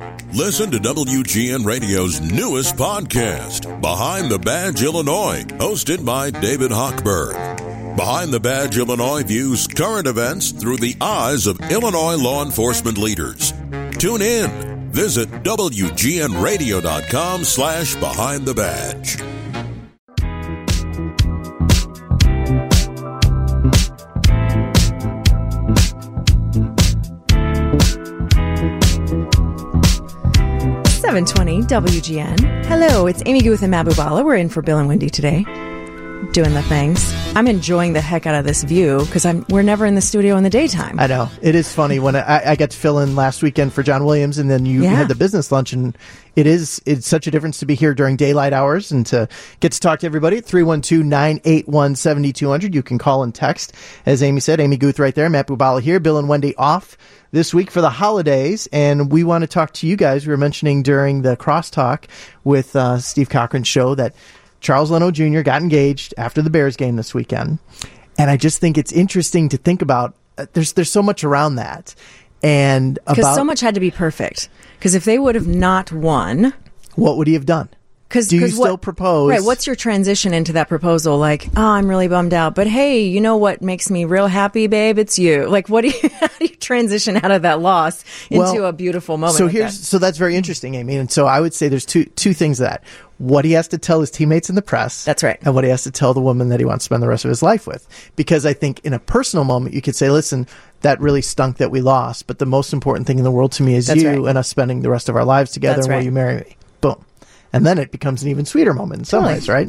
Listen to WGN Radio's newest podcast, Behind the Badge Illinois, hosted by David Hochberg. Behind the Badge Illinois views current events through the eyes of Illinois law enforcement leaders. Tune in. Visit WGNRadio.com/Behind the Badge. .720 WGN. Hello, it's Amy Guth and Mabu Bala. We're in for Bill and Wendy today, doing the things. I'm enjoying the heck out of this view because we're never in the studio in the daytime. I know. It is funny when I got to fill in last weekend for John Williams, and then you had the business lunch, and it's such a difference to be here during daylight hours and to get to talk to everybody at 312-981-7200. You can call and text. As Amy said, Amy Guth right there, Matt Bubala here, Bill and Wendy off this week for the holidays, and we want to talk to you guys. We were mentioning during the crosstalk with Steve Cochran's show that Charles Leno Jr. got engaged after the Bears game this weekend, and I just think it's interesting to think about. There's so much around that, and because so much had to be perfect. Because if they would have not won, what would he have done? Do you still propose? Right. What's your transition into that proposal? Like, oh, I'm really bummed out, but hey, you know what makes me real happy, babe? It's you. Like, how do you transition out of that loss into a beautiful moment? So that's very interesting, Amy. And so I would say there's two things to that. What he has to tell his teammates in the press. That's right. And what he has to tell the woman that he wants to spend the rest of his life with. Because I think in a personal moment, you could say, listen, that really stunk that we lost, but the most important thing in the world to me is you and us spending the rest of our lives together. Will you marry me? Boom. And then it becomes an even sweeter moment in some ways, right?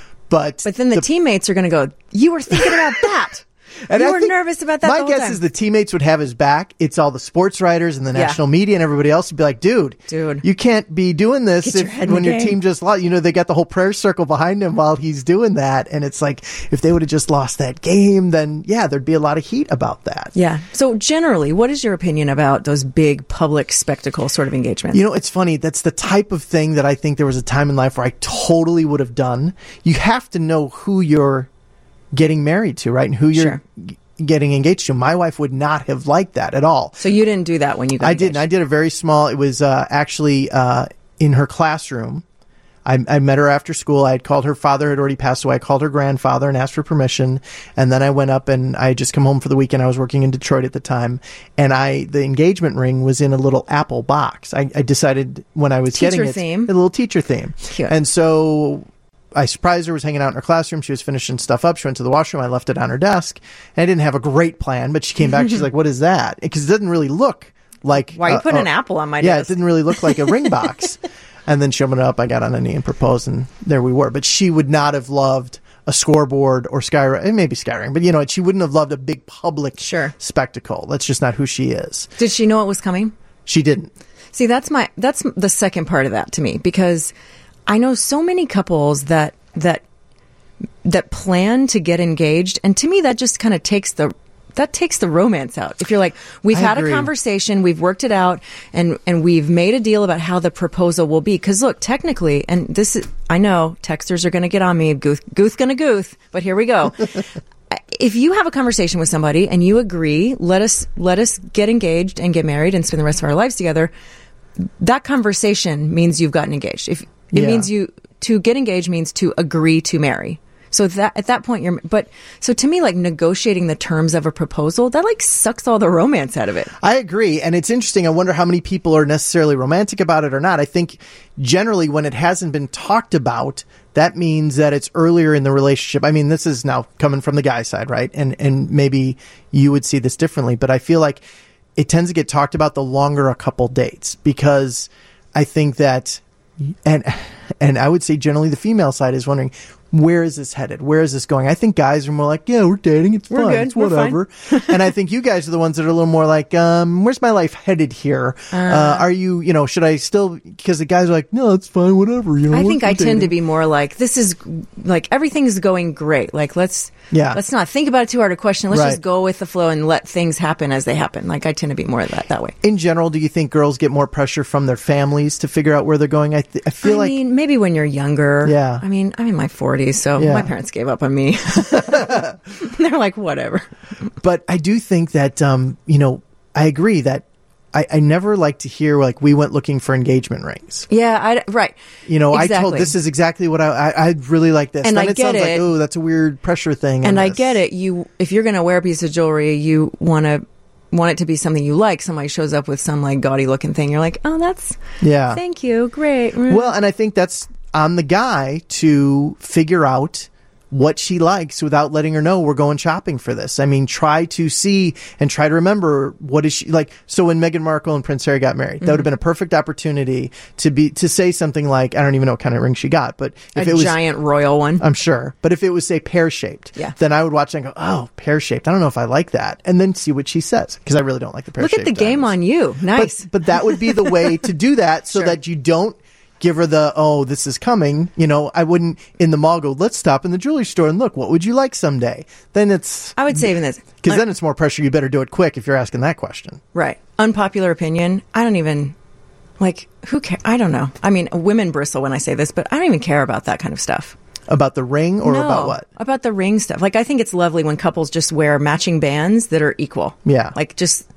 But then the teammates are going to go, you were thinking about that. And you were nervous about that. My guess is the teammates would have his back. It's all the sports writers and the national media and everybody else would be like, dude, you can't be doing this when your team just lost. You know, they got the whole prayer circle behind him while he's doing that. And it's like, if they would have just lost that game, then there'd be a lot of heat about that. Yeah. So generally, what is your opinion about those big public spectacle sort of engagements? You know, it's funny. That's the type of thing that I think there was a time in life where I totally would have done. You have to know who you're getting married to, right? And who you're getting engaged to. My wife would not have liked that at all. So you didn't do that when you got engaged? I didn't. I did a very small, it was actually in her classroom. I met her after school. I had called her father, had already passed away. I called her grandfather and asked for permission. And then I went up and I had just come home for the weekend. I was working in Detroit at the time. And the engagement ring was in a little apple box. I decided when I was getting it, a little teacher theme. Cute. And so I surprised her, was hanging out in her classroom. She was finishing stuff up. She went to the washroom. I left it on her desk. And I didn't have a great plan, but she came back. She's like, what is that? Because it doesn't really look like... Why you put an apple on my desk? Yeah, it didn't really look like a ring box. And then she opened it up. I got on a knee and proposed, and there we were. But she would not have loved a scoreboard or Skyrim, maybe Skyrim, but she wouldn't have loved a big public spectacle. That's just not who she is. Did she know it was coming? She didn't. See, that's the second part of that to me, because I know so many couples that plan to get engaged, and to me that just kind of takes the romance out. If you're like, we've had a conversation, we've worked it out, and we've made a deal about how the proposal will be. Because look, technically, and this is, I know texters are going to get on me, Guth gonna Guth, but here we go. If you have a conversation with somebody and you agree, let us get engaged and get married and spend the rest of our lives together, that conversation means you've gotten engaged. It means to get engaged means to agree to marry. So at that point, so to me, like, negotiating the terms of a proposal, that like sucks all the romance out of it. I agree. And it's interesting. I wonder how many people are necessarily romantic about it or not. I think generally when it hasn't been talked about, that means that it's earlier in the relationship. I mean, this is now coming from the guy side, right? And maybe you would see this differently, but I feel like it tends to get talked about the longer a couple dates, because I think that, and I would say generally the female side is wondering, where is this headed? Where is this going? I think guys are more like, yeah, we're dating. It's fun. It's whatever. And I think you guys are the ones that are a little more like, where's my life headed here? Are you, should I still, because the guys are like, no, it's fine, whatever. I think I tend to be more like, this is like, everything's going great. Like, let's not think about it too hard a question. Let's just go with the flow and let things happen as they happen. Like, I tend to be more of that way. In general, do you think girls get more pressure from their families to figure out where they're going? I feel like, maybe when you're younger. Yeah. I mean, I'm in my 40s. So my parents gave up on me. They're like, whatever. But I do think that, I agree that I never like to hear, like, we went looking for engagement rings. Yeah, right. You know, exactly. I told this is exactly what I really like this. And then I it get sounds it. like, oh, that's a weird pressure thing. And I get it. If you're going to wear a piece of jewelry, you want it to be something you like. Somebody shows up with some like gaudy looking thing. You're like, oh, thank you. Great. Well, and I think that's on the guy to figure out what she likes without letting her know we're going shopping for this. I mean, try to see and try to remember what is she like. So when Meghan Markle and Prince Harry got married, that would have been a perfect opportunity to say something like, I don't even know what kind of ring she got, but if it was a giant royal one, I'm sure. But if it was, say, pear-shaped, then I would watch and go, oh, pear-shaped. I don't know if I like that. And then see what she says, because I really don't like the pear-shaped. Look at the game on you. Nice. But that would be the way to do that so that you don't give her the, oh, this is coming. You know, I wouldn't in the mall go, let's stop in the jewelry store and look, what would you like someday? Then I would say even this. Because then it's more pressure. You better do it quick if you're asking that question. Right. Unpopular opinion. I don't even, like, who cares? I don't know. I mean, women bristle when I say this, but I don't even care about that kind of stuff. About the ring or about what? About the ring stuff. Like, I think it's lovely when couples just wear matching bands that are equal. Yeah. Like, just...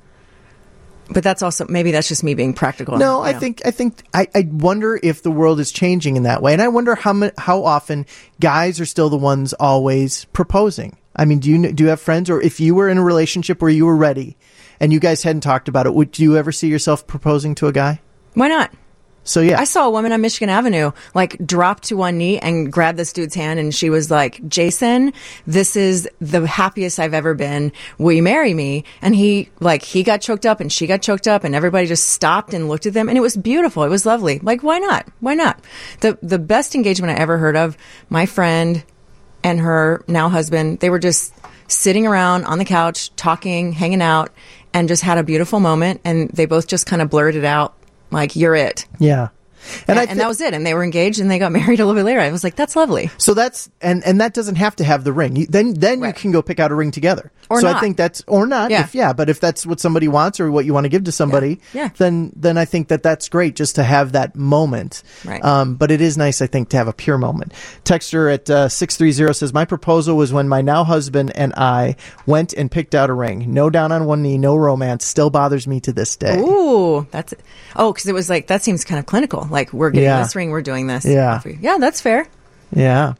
But that's also, maybe that's just me being practical. No, I think I wonder if the world is changing in that way. And I wonder how often guys are still the ones always proposing. I mean, do you have friends, or if you were in a relationship where you were ready and you guys hadn't talked about it, would you ever see yourself proposing to a guy? Why not? So, yeah. I saw a woman on Michigan Avenue, like, drop to one knee and grab this dude's hand, and she was like, Jason, this is the happiest I've ever been. Will you marry me? And he got choked up, and she got choked up, and everybody just stopped and looked at them, and it was beautiful. It was lovely. Like, why not? Why not? The best engagement I ever heard of, my friend and her now husband, they were just sitting around on the couch, talking, hanging out, and just had a beautiful moment, and they both just kind of blurted out, like, you're it. Yeah. And that was it. And they were engaged and they got married a little bit later. I was like, that's lovely. So that's, and that doesn't have to have the ring. Then you can go pick out a ring together. Or so not. I think that's, or not. Yeah. But if that's what somebody wants or what you want to give to somebody, then I think that's great just to have that moment. Right. But it is nice, I think, to have a pure moment. Texter at 630 says, my proposal was when my now husband and I went and picked out a ring. No down on one knee, no romance. Still bothers me to this day. Ooh, that's it. Oh, because it was like, that seems kind of clinical. Like, we're getting this ring, we're doing this. Yeah. Yeah, that's fair. Yeah.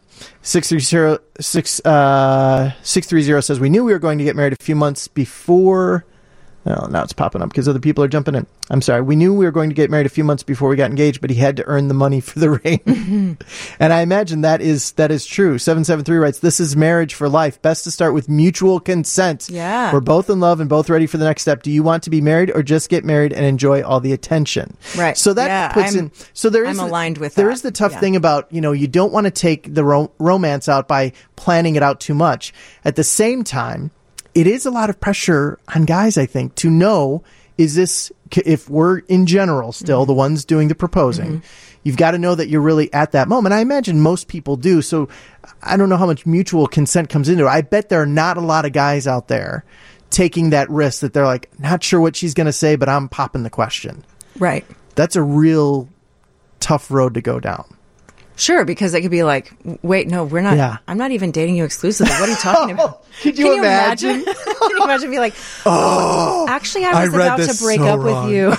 630 says, we knew we were going to get married a few months before. Oh, now it's popping up because other people are jumping in. I'm sorry. We knew we were going to get married a few months before we got engaged, but he had to earn the money for the ring. Mm-hmm. And I imagine that is true. 773 writes, this is marriage for life. Best to start with mutual consent. Yeah. We're both in love and both ready for the next step. Do you want to be married or just get married and enjoy all the attention? Right. So that puts in, so there is, I'm aligned with there that. is the tough thing about, you don't want to take the romance out by planning it out too much. At the same time, it is a lot of pressure on guys, I think, to know, is this, if we're in general still the ones doing the proposing, you've got to know that you're really at that moment. I imagine most people do. So I don't know how much mutual consent comes into it. I bet there are not a lot of guys out there taking that risk that they're like, not sure what she's going to say, but I'm popping the question. Right. That's a real tough road to go down. Sure, because it could be like, wait, no, we're not. Yeah. I'm not even dating you exclusively. What are you talking about? Can you imagine? Can you imagine being like, oh, actually, I was about to break up with you.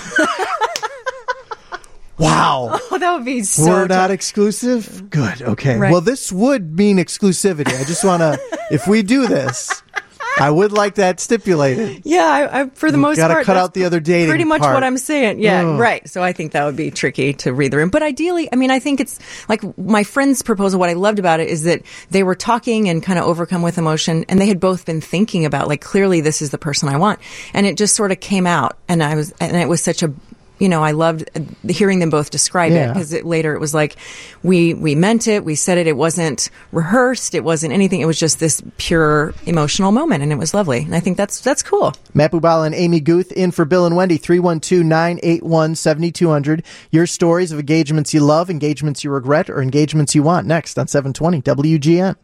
Wow. Oh, that would be so We're not exclusive? Good. Okay. Right. Well, this would mean exclusivity. I just want to, if we do this, I would like that stipulated. Yeah, I for the most part. Got to cut out the other dating pretty much part. what I'm saying. Yeah, right. So I think that would be tricky to read the room. But ideally, I mean, I think it's like my friend's proposal. What I loved about it is that they were talking and kind of overcome with emotion, and they had both been thinking about, like, clearly this is the person I want. And it just sort of came out. And it was such a, I loved hearing them both describe it, because later it was like, we meant it, we said it, it wasn't rehearsed, it wasn't anything, it was just this pure emotional moment, and it was lovely. And I think that's cool. Matt Bubala and Amy Guth in for Bill and Wendy, 312-981-7200. Your stories of engagements you love, engagements you regret, or engagements you want, next on 720 WGN.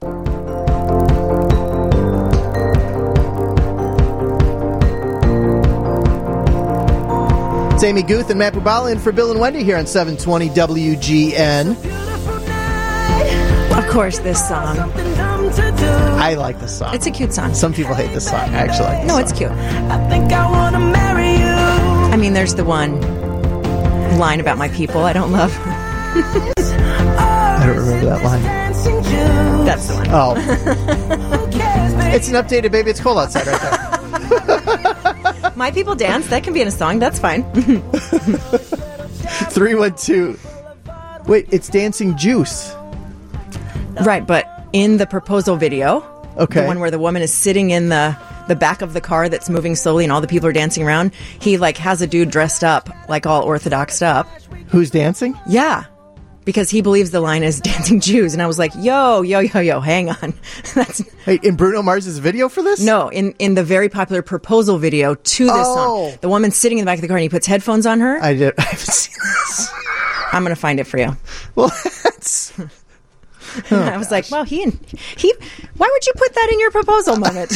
It's Amy Guth and Matt Bubala in for Bill and Wendy here on 720 WGN. Of course, this song. I like this song. It's a cute song. Some people hate this song. I actually like this song. It's cute. I think I want to marry you. I mean, there's the one line about my people I don't love. I don't remember that line. That's the one. Oh. It's an updated Baby It's Cold Outside right there. My people dance. That can be in a song. That's fine. 312. Wait, it's Dancing Juice. Right, but in the proposal video, okay, the one where the woman is sitting in the back of the car that's moving slowly and all the people are dancing around, he like has a dude dressed up, like all orthodoxed up. Who's dancing? Yeah. Because he believes the line is Dancing Jews. And I was like, yo, hang on. Hey, in Bruno Mars's video for this? No, in the very popular proposal video to this song. The woman's sitting in the back of the car and he puts headphones on her. I haven't seen this. I'm going to find it for you. Well, that's... I was like, well, he why would you put that in your proposal moment?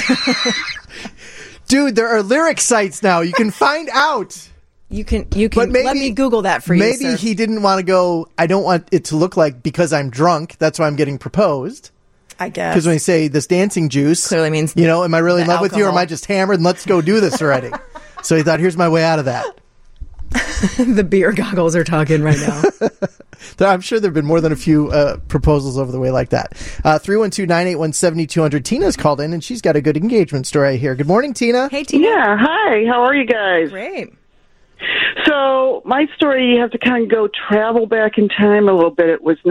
Dude, there are lyric sites now. You can find out. You can maybe, let me Google that for you. Maybe sir. He didn't want to go, I don't want it to look like because I'm drunk, that's why I'm getting proposed. I guess. Because when they say this dancing juice, clearly means, you know, am I really in love alcohol. with you or am I just hammered and let's go do this already? So he thought, here's my way out of that. The beer goggles are talking right now. I'm sure there have been more than a few proposals over the way like that. 312-981-7200. Tina's called in, and she's got a good engagement story here. Good morning, Tina. Hey, Tina. Yeah, hi. How are you guys? Great. So my story, you have to kind of go travel back in time a little bit. It was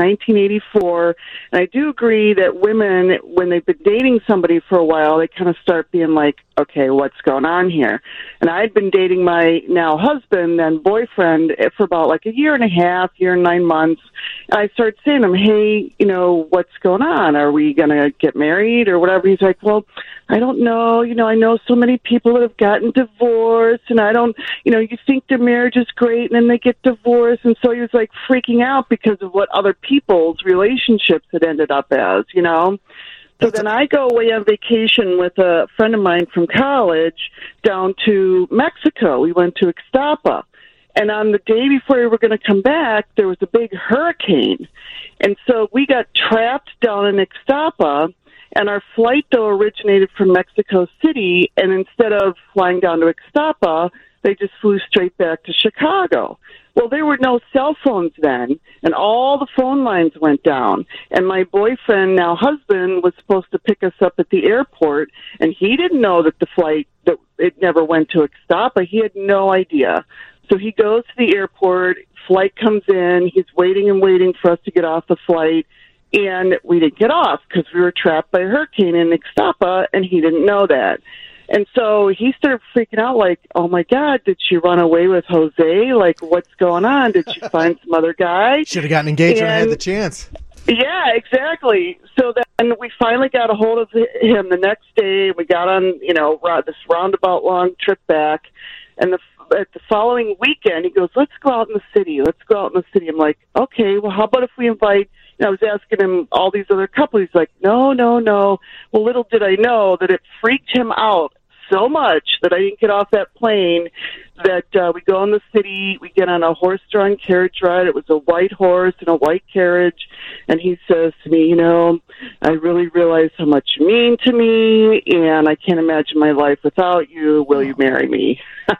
1984, and I do agree that women, when they've been dating somebody for a while, they kind of start being like, okay, what's going on here? And I'd been dating my now husband and boyfriend for about like a year and a half, year and 9 months. And I started saying to him, hey, you know, what's going on? Are we going to get married or whatever? He's like, well, I don't know. You know, I know so many people that have gotten divorced, and I don't, you know, you think their marriage is great and then they get divorced. And so he was like freaking out because of what other people's relationships had ended up as, you know. So then I go away on vacation with a friend of mine from college down to Mexico. We went to Ixtapa. And on the day before we were going to come back, there was a big hurricane. And so we got trapped down in Ixtapa. And our flight, though, originated from Mexico City. And instead of flying down to Ixtapa, they just flew straight back to Chicago. Well, there were no cell phones then, and all the phone lines went down. And my boyfriend, now husband, was supposed to pick us up at the airport, and he didn't know that the flight, that it never went to Ixtapa. He had no idea. So he goes to the airport, flight comes in, he's waiting and waiting for us to get off the flight, and we didn't get off because we were trapped by a hurricane in Ixtapa, and he didn't know that. And so he started freaking out like, oh, my God, did she run away with Jose? Like, what's going on? Did she find some other guy? Should have gotten engaged when I had the chance. Yeah, exactly. So then we finally got a hold of him the next day. We got on, you know, this roundabout long trip back. And at the following weekend, he goes, let's go out in the city. Let's go out in the city. I'm like, okay, well, how about if we invite... I was asking him all these other couples. He's like, no. Well, little did I know that it freaked him out so much that I didn't get off that plane that we go in the city, we get on a horse-drawn carriage ride. It was a white horse and a white carriage. And he says to me, you know, I really realize how much you mean to me, and I can't imagine my life without you. Will you marry me?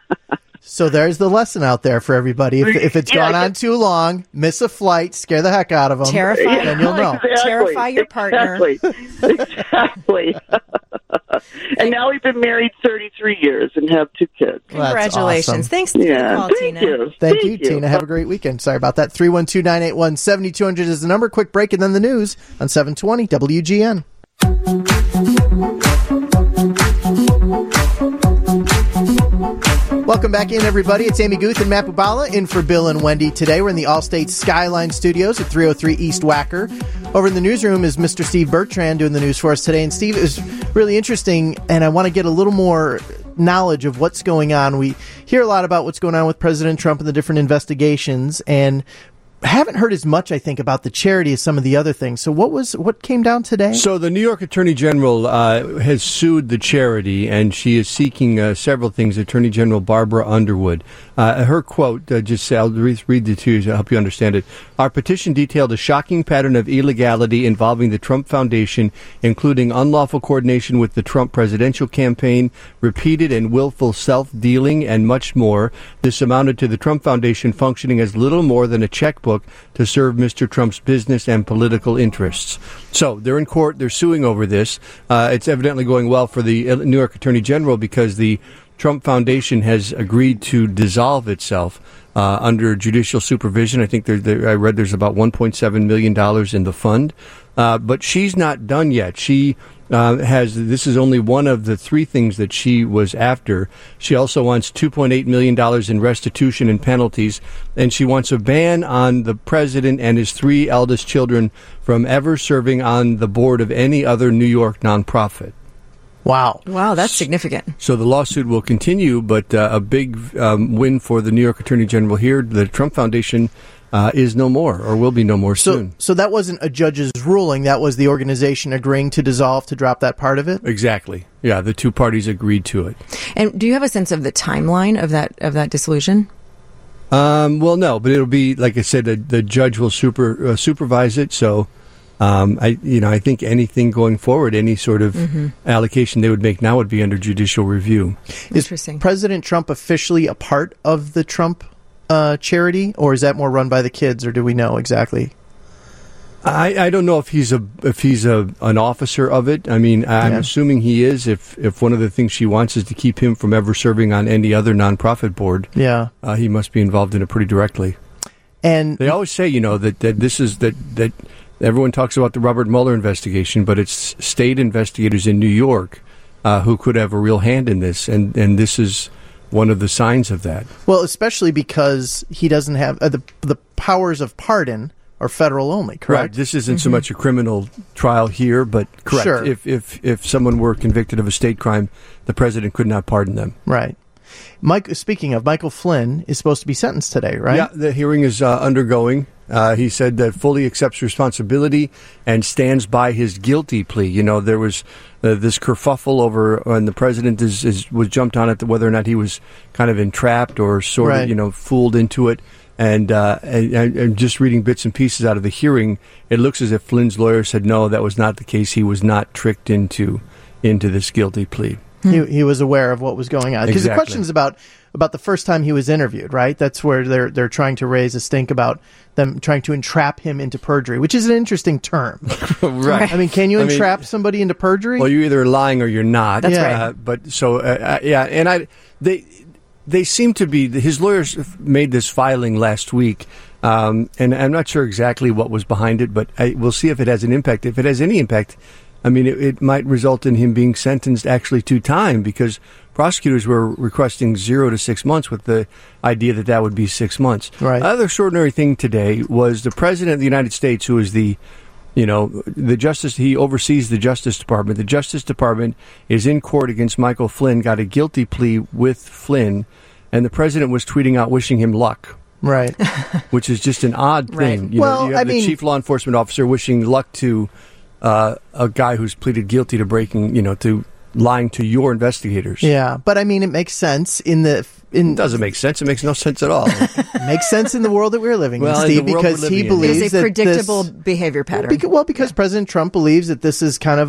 So there's the lesson out there for everybody. If it's gone on too long, miss a flight, scare the heck out of them, then you'll know. Exactly. Terrify your partner. Exactly. And now we've been married 33 years and have 2 kids. Well, Congratulations. awesome. Thanks for the call, Thank Tina. you. Thank you, Tina. Have a great weekend. Sorry about that. 312-981-7200 is the number. Quick break and then the news on 720 WGN. Welcome back in, everybody. It's Amy Guth and Matt Bubala in for Bill and Wendy today. We're in the Allstate Skyline Studios at 303 East Wacker. Over in the newsroom is Mr. Steve Bertrand doing the news for us today. And Steve, is really interesting, and I want to get a little more knowledge of what's going on. We hear a lot about what's going on with President Trump and the different investigations, and haven't heard as much, I think, about the charity as some of the other things. So what came down today? So the New York Attorney General has sued the charity, and she is seeking several things. Attorney General Barbara Underwood. Her quote, I'll read it to you to help you understand it. Our petition detailed a shocking pattern of illegality involving the Trump Foundation, including unlawful coordination with the Trump presidential campaign, repeated and willful self-dealing, and much more. This amounted to the Trump Foundation functioning as little more than a checkbook to serve Mr. Trump's business and political interests. So they're in court. They're suing over this. It's evidently going well for the New York Attorney General because the Trump Foundation has agreed to dissolve itself under judicial supervision. I think I read there's about $1.7 million in the fund. But she's not done yet. She this is only one of the three things that she was after. She also wants $2.8 million in restitution and penalties, and she wants a ban on the president and his three eldest children from ever serving on the board of any other New York nonprofit. Wow, that's significant. So the lawsuit will continue, but a big win for the New York Attorney General here. The Trump Foundation is no more, or will be no more soon. So that wasn't a judge's ruling. That was the organization agreeing to dissolve, to drop that part of it? Exactly. Yeah, the two parties agreed to it. And do you have a sense of the timeline of that dissolution? Well, no, but it'll be, like I said, the judge will supervise it. So, I think anything going forward, any sort of allocation they would make now would be under judicial review. Interesting. Is President Trump officially a part of the Trump charity, or is that more run by the kids, or do we know exactly? I don't know if he's an officer of it. I mean, I'm assuming he is. If one of the things she wants is to keep him from ever serving on any other nonprofit board, he must be involved in it pretty directly. And they always say, that this is that everyone talks about the Robert Mueller investigation, but it's state investigators in New York who could have a real hand in this, and this is one of the signs of that. Well, especially because he doesn't have the powers of pardon are federal only, correct? Right. This isn't so much a criminal trial here, but correct. Sure. If someone were convicted of a state crime, the president could not pardon them. Right. Speaking of, Michael Flynn is supposed to be sentenced today, right? Yeah, the hearing is undergoing. He said that fully accepts responsibility and stands by his guilty plea. There was this kerfuffle over when the president was jumped on it, whether or not he was kind of entrapped or sort of, fooled into it. And just reading bits and pieces out of the hearing, it looks as if Flynn's lawyer said, no, that was not the case. He was not tricked into this guilty plea. He was aware of what was going on. Because the question is about the first time he was interviewed, right? That's where they're trying to raise a stink about them trying to entrap him into perjury, which is an interesting term. Right. I mean, can you entrap somebody into perjury? Well, you're either lying or you're not. That's right. But so, and they seem to be, his lawyers made this filing last week, and I'm not sure exactly what was behind it, but we'll see if it has an impact. If it has any impact, I mean, it might result in him being sentenced actually to time, because prosecutors were requesting 0 to 6 months with the idea that would be 6 months. Right. Another extraordinary thing today was the President of the United States, who is the Justice, he oversees the Justice Department. The Justice Department is in court against Michael Flynn, got a guilty plea with Flynn, and the President was tweeting out wishing him luck. Right. Which is just an odd thing. Right. You have the chief law enforcement officer wishing luck to a guy who's pleaded guilty to to lying to your investigators. Yeah, but I mean, it makes sense it doesn't make sense. It makes no sense at all. It makes sense in the world that we're living in, Steve, because he believes it's a predictable behavior pattern. Because President Trump believes that this is kind of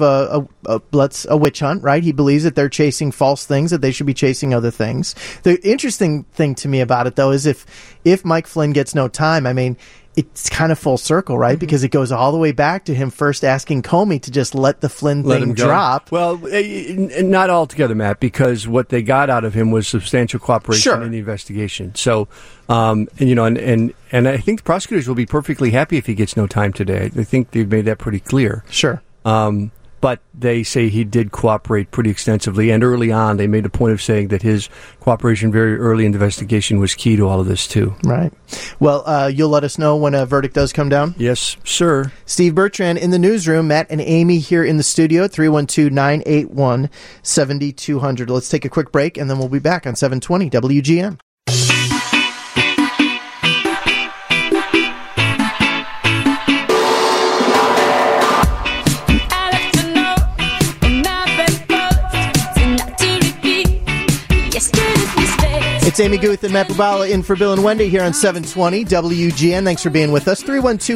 a witch hunt, right? He believes that they're chasing false things, that they should be chasing other things. The interesting thing to me about it, though, is if Mike Flynn gets no time, I mean, it's kind of full circle, right? Mm-hmm. Because it goes all the way back to him first asking Comey to just let the Flynn thing drop. Well, not altogether, Matt, because what they got out of him was substantial cooperation in the investigation. So, and I think the prosecutors will be perfectly happy if he gets no time today. I think they've made that pretty clear. Sure. But they say he did cooperate pretty extensively, and early on they made a point of saying that his cooperation very early in the investigation was key to all of this, too. Right. Well, you'll let us know when a verdict does come down? Yes, sir. Steve Bertrand in the newsroom, Matt and Amy here in the studio, 312-981-7200. Let's take a quick break, and then we'll be back on 720 WGN. It's Amy Guth and Matt Bubala in for Bill and Wendy here on 720 WGN. Thanks for being with us.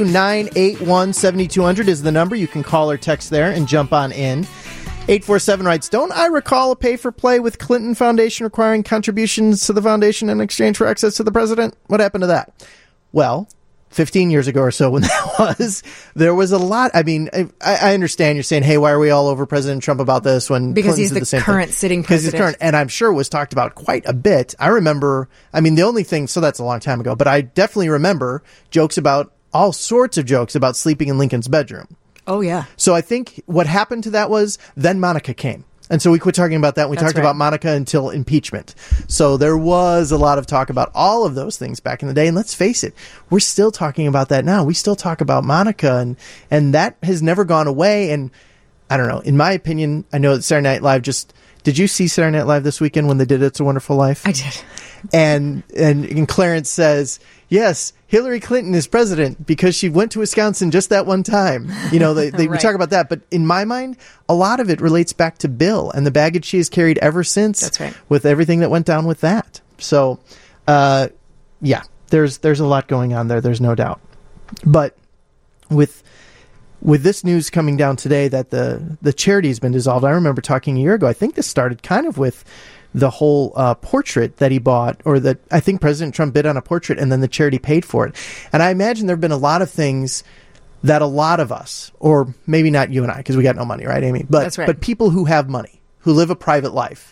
312-981-7200 is the number. You can call or text there and jump on in. 847 writes, don't I recall a pay-for-play with Clinton Foundation requiring contributions to the foundation in exchange for access to the president? What happened to that? Well, 15 years ago or so when that was, there was a lot. I mean, I understand you're saying, hey, why are we all over President Trump about this when because Clinton's he's the current sitting president. Because he's current, and I'm sure was talked about quite a bit. I remember, I mean, the only thing, so that's a long time ago, but I definitely remember jokes about, all sorts of jokes about sleeping in Lincoln's bedroom. Oh, yeah. So I think what happened to that was then Monica came. And so we quit talking about that. We talked about Monica until impeachment. So there was a lot of talk about all of those things back in the day. And let's face it, we're still talking about that now. We still talk about Monica, and that has never gone away. And I don't know, in my opinion, I know that Saturday Night Live did you see Saturday Night Live this weekend when they did It's a Wonderful Life? I did. And Clarence says, yes, Hillary Clinton is president because she went to Wisconsin just that one time. You know, they Right. we talk about that. But in my mind, a lot of it relates back to Bill and the baggage she has carried ever since. That's right. With everything that went down with that. So, yeah, there's a lot going on there. There's no doubt. But with this news coming down today that the charity has been dissolved, I remember talking a year ago, I think this started kind of with the whole portrait that he bought, or that I think President Trump bid on a portrait and then the charity paid for it. And I imagine there have been a lot of things that a lot of us, or maybe not you and I, because we got no money, right, Amy? But, That's right. But people who have money, who live a private life,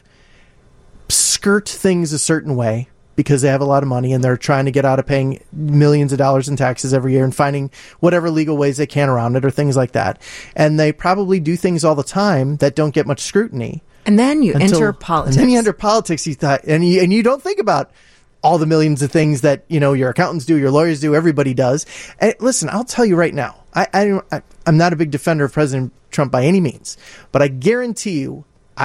skirt things a certain way because they have a lot of money and they're trying to get out of paying millions of dollars in taxes every year and finding whatever legal ways they can around it or things like that. And they probably do things all the time that don't get much scrutiny. And then you enter politics. And then you enter politics, you thought, and you don't think about all the millions of things that, you know, your accountants do, your lawyers do, everybody does. And listen, I'll tell you right now, I'm not a big defender of President Trump by any means, but I guarantee you,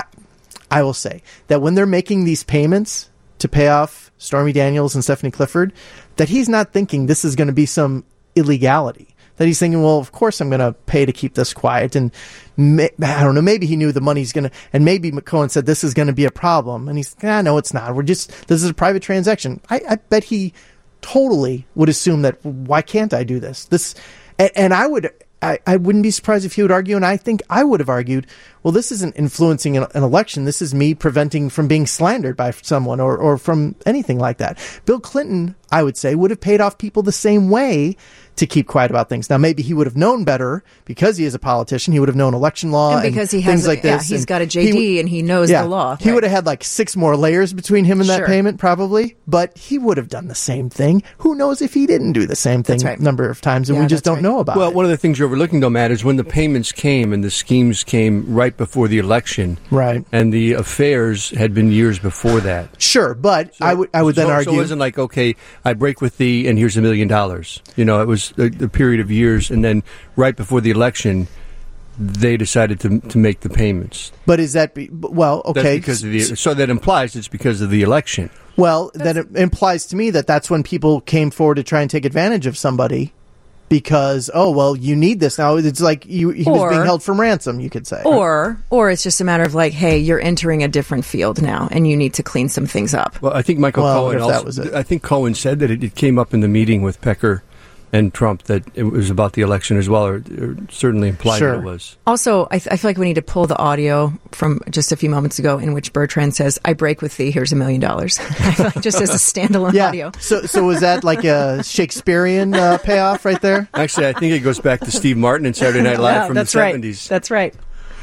I will say that when they're making these payments to pay off Stormy Daniels and Stephanie Clifford, that he's not thinking this is going to be some illegality. That he's thinking, well, of course I'm going to pay to keep this quiet. And I don't know, maybe he knew the money's going to, and maybe McCohen said this is going to be a problem. And he's, no, it's not. This is a private transaction. I bet he totally would assume that, why can't I do this? And I wouldn't be surprised if he would argue, and I think I would have argued, well, this isn't influencing an election. This is me preventing from being slandered by someone or from anything like that. Bill Clinton, I would say, would have paid off people the same way to keep quiet about things. Now, maybe he would have known better because he is a politician. He would have known election law and because he things has like this. He's got a JD and he knows the law. He would have had like 6 more layers between him and that payment probably, but he would have done the same thing. Who knows if he didn't do the same thing a number of times, and we just don't know about it. Well, one of the things you're overlooking, though, Matt, is when the payments came and the schemes came right before the election. Right. And the affairs had been years before that. Sure, but so, I would then argue. So it wasn't like, okay, I break with thee and here's $1 million. You know, it was a period of years, and then right before the election, they decided to make the payments. But is that, well, okay. That's because so that implies it's because of the election. Well, then it implies to me that that's when people came forward to try and take advantage of somebody. Because, oh, well, you need this now. It's like he was being held from ransom, you could say. Or it's just a matter of like, hey, you're entering a different field now, and you need to clean some things up. Well, I think Michael Cohen also, I think Cohen said that it came up in the meeting with Pecker and Trump that it was about the election as well, or certainly implied that it was. Also, I feel like we need to pull the audio from just a few moments ago in which Bertrand says, I break with thee, here's $1 million. I feel like just as a standalone audio. So was that like a Shakespearean payoff right there? Actually, I think it goes back to Steve Martin and Saturday Night Live from the 70s. That's right.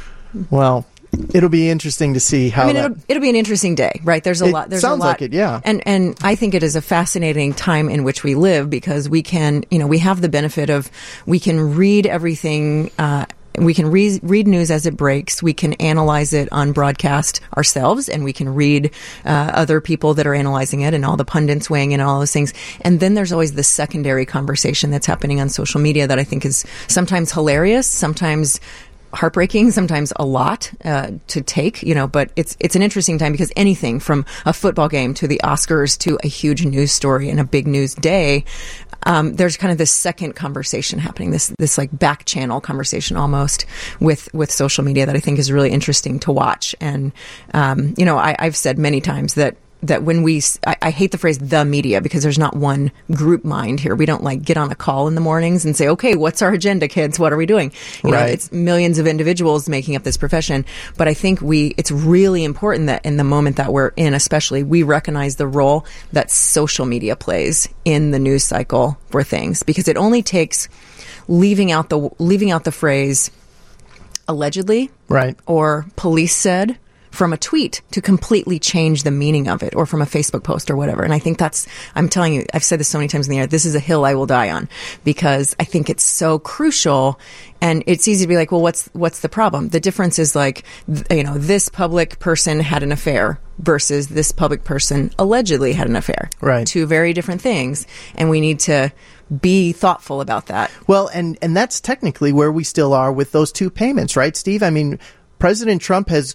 Well, it'll be interesting to see how. It'll be an interesting day, right? There's a lot. There's sounds a lot, like it, yeah. And I think it is a fascinating time in which we live because we can, we have the benefit of we can read everything. We can read news as it breaks. We can analyze it on broadcast ourselves, and we can read other people that are analyzing it and all the pundits weighing in and all those things. And then there's always the secondary conversation that's happening on social media that I think is sometimes hilarious, sometimes heartbreaking, sometimes a lot to take, but it's an interesting time because anything from a football game to the Oscars to a huge news story and a big news day, there's kind of this second conversation happening, this like back channel conversation almost with social media that I think is really interesting to watch. And, I've said many times that when I hate the phrase the media, because there's not one group mind here. We don't like get on a call in the mornings and say, okay, what's our agenda, kids? What are we doing? You know, it's millions of individuals making up this profession. But I think it's really important that in the moment that we're in, especially, we recognize the role that social media plays in the news cycle for things, because it only takes leaving out the phrase allegedly, or police said, from a tweet to completely change the meaning of it, or from a Facebook post or whatever. And I think I'm telling you, I've said this so many times in the air, this is a hill I will die on, because I think it's so crucial. And it's easy to be like, well, what's the problem? The difference is like, you know, this public person had an affair versus this public person allegedly had an affair. Right. Two very different things. And we need to be thoughtful about that. Well, and that's technically where we still are with those two payments, right, Steve? I mean, President Trump has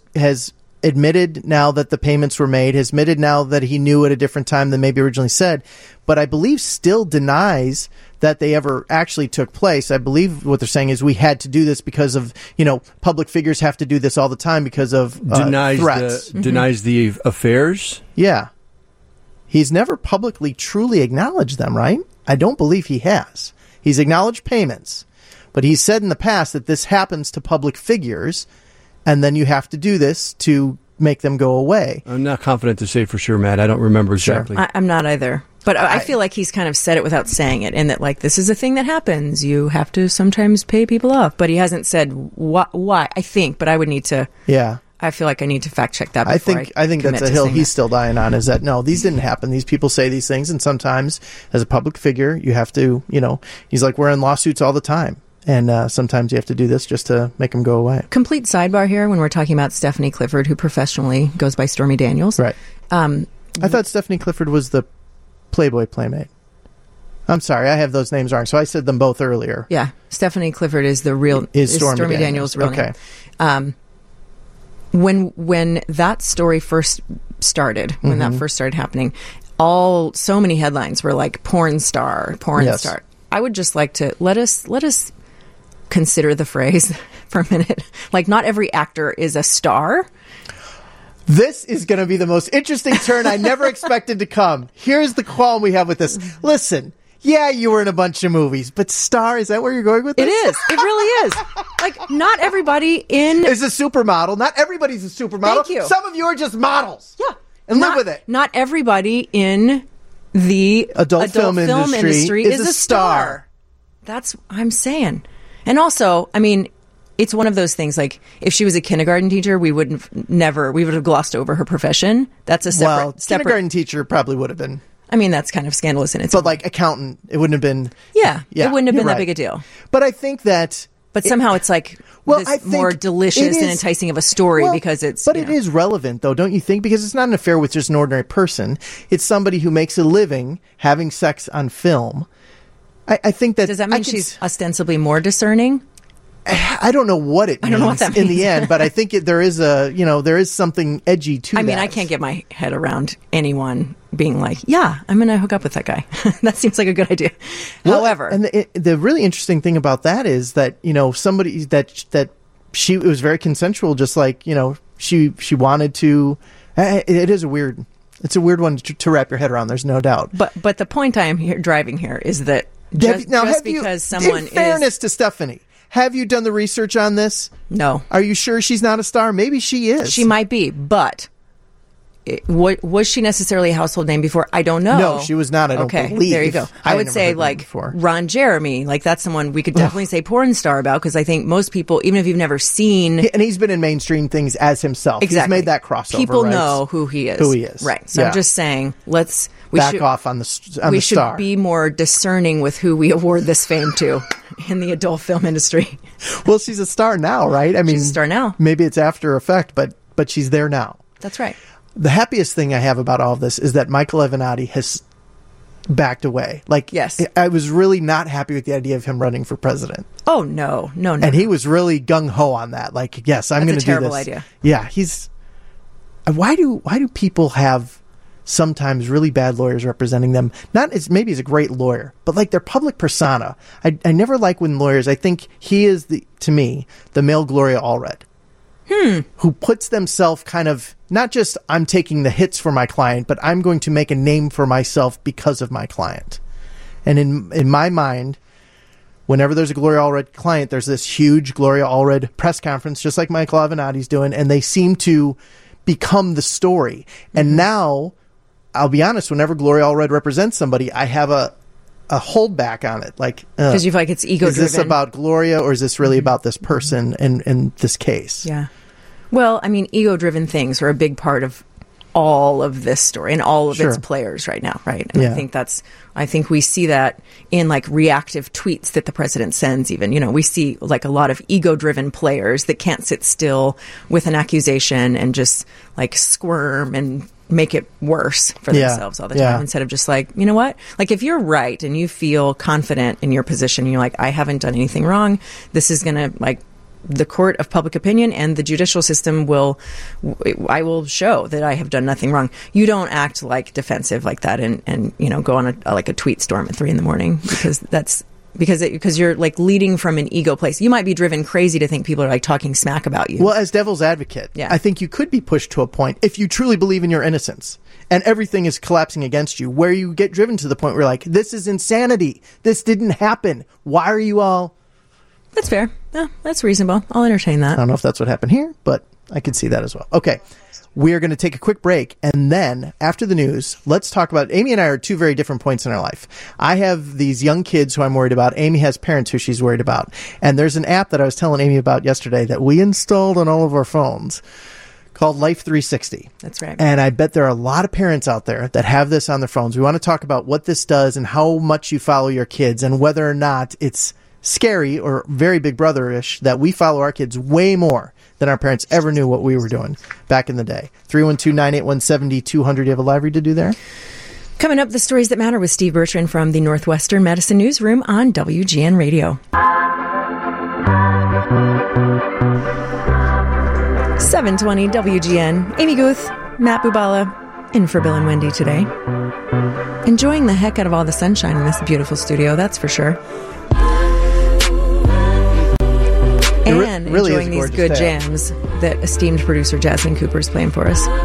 admitted now that the payments were made, has admitted now that he knew at a different time than maybe originally said, but I believe still denies that they ever actually took place. I believe what they're saying is we had to do this because of, you know, public figures have to do this all the time because of threats. Denies the affairs? Yeah. He's never publicly truly acknowledged them, right? I don't believe he has. He's acknowledged payments, but he said in the past that this happens to public figures, and then you have to do this to make them go away. I'm not confident to say for sure, Matt. I don't remember exactly. I'm not either. But I feel like he's kind of said it without saying it, and that, like, this is a thing that happens. You have to sometimes pay people off. But he hasn't said why, I think, but I would need to... Yeah. I feel like I need to fact check that. I think that's a hill he's still dying on, is that, no, these didn't happen. These people say these things, and sometimes as a public figure, you have to, you know, he's like, we're in lawsuits all the time. And sometimes you have to do this just to make them go away. Complete sidebar here when we're talking about Stephanie Clifford, who professionally goes by Stormy Daniels. Right. I thought Stephanie Clifford was the Playboy Playmate. I'm sorry, I have those names wrong. So I said them both earlier. Yeah. Stephanie Clifford is the real... Is Stormy Daniels' real name. Okay. When that story first started, when that first started happening, so many headlines were like porn star. I would just like to let us consider the phrase for a minute. Like, not every actor is a star. This is going to be the most interesting turn I never expected to come. Here's the qualm we have with this. Listen, yeah, you were in a bunch of movies, but star, is that where you're going with this? It is. It really is. Like, not everybody is a supermodel. Not everybody's a supermodel. Thank you. Some of you are just models. Yeah. And live with it. Not everybody in the adult film industry is a star. That's what I'm saying. And also, I mean, it's one of those things, like, if she was a kindergarten teacher, we would have glossed over her profession. That's a separate... kindergarten teacher probably would have been... I mean, that's kind of scandalous in itself. But, like, accountant, it wouldn't have been... Yeah, it wouldn't have been that big a deal. But I think that... But somehow it's like this more delicious and enticing of a story because it's... But it is relevant, though, don't you think? Because it's not an affair with just an ordinary person. It's somebody who makes a living having sex on film. I think that... Does that mean she's ostensibly more discerning? I don't know what it means. I don't know what that means in the end, but I think there is something edgy to that. I mean, I can't get my head around anyone being like, yeah, I'm going to hook up with that guy. That seems like a good idea. Well, however... And the really interesting thing about that is that, you know, somebody that it was very consensual, just like, you know, she wanted to... It's a weird one to wrap your head around, there's no doubt. But the point I am driving here is that because someone in fairness to Stephanie, have you done the research on this? No. Are you sure she's not a star? Maybe she is. She might be, but was she necessarily a household name before? I don't know. No, she was not. I don't believe. There you go. I would say, like, Ron Jeremy. Like, that's someone we could definitely say porn star about, because I think most people, even if you've never seen... And he's been in mainstream things as himself. Exactly. He's made that crossover, people know who he is. Right. So I'm just saying, we back off on the star. We should be more discerning with who we award this fame to in the adult film industry. Well, she's a star now, right? I mean, she's a star now. Maybe it's after effect, but she's there now. That's right. The happiest thing I have about all of this is that Michael Avenatti has backed away. Like, yes. I was really not happy with the idea of him running for president. Oh, no. And he was really gung-ho on that. Like, yes, I'm going to do this. That's a terrible idea. Yeah, why do people have sometimes really bad lawyers representing them? Not as maybe he's a great lawyer, but like their public persona. I never like when lawyers, I think he is to me, the male Gloria Allred. who puts themselves kind of, not just I'm taking the hits for my client, but I'm going to make a name for myself because of my client. And in my mind, whenever there's a Gloria Allred client, there's this huge Gloria Allred press conference, just like Michael Avenatti's doing, and they seem to become the story. And now, I'll be honest, whenever Gloria Allred represents somebody, I have a holdback on it. Like, because you feel like it's ego-driven. Is this about Gloria, or is this really about this person in this case? Yeah. Well, I mean, ego-driven things are a big part of all of this story and all of its players right now, right? And I think we see that in like reactive tweets that the president sends even. You know, we see like a lot of ego-driven players that can't sit still with an accusation and just like squirm and make it worse for themselves all the time instead of just like, you know what? Like if you're right and you feel confident in your position, you're like, I haven't done anything wrong. This is going to like, the court of public opinion and the judicial system I will show that I have done nothing wrong. You don't act like defensive like that and you know, go on a tweet storm at 3 a.m. because you're like leading from an ego place. You might be driven crazy to think people are like talking smack about you. Well, as devil's advocate, I think you could be pushed to a point if you truly believe in your innocence and everything is collapsing against you, where you get driven to the point where you're like, this is insanity. This didn't happen. Why are you all... That's fair. Yeah, that's reasonable. I'll entertain that. I don't know if that's what happened here, but I could see that as well. Okay. We are going to take a quick break, and then after the news, let's talk about... Amy and I are at 2 very different points in our life. I have these young kids who I'm worried about. Amy has parents who she's worried about. And there's an app that I was telling Amy about yesterday that we installed on all of our phones called Life 360. That's right. And I bet there are a lot of parents out there that have this on their phones. We want to talk about what this does and how much you follow your kids and whether or not it's scary or very Big Brother-ish that we follow our kids way more than our parents ever knew what we were doing back in the day. 312-981-7200. Do you have a live read to do there? Coming up, the stories that matter with Steve Bertrand from the Northwestern Medicine Newsroom on WGN Radio. 720 WGN. Amy Guth, Matt Bubala, in for Bill and Wendy today. Enjoying the heck out of all the sunshine in this beautiful studio, that's for sure. And really enjoying these good jams that esteemed producer Jasmine Cooper is playing for us.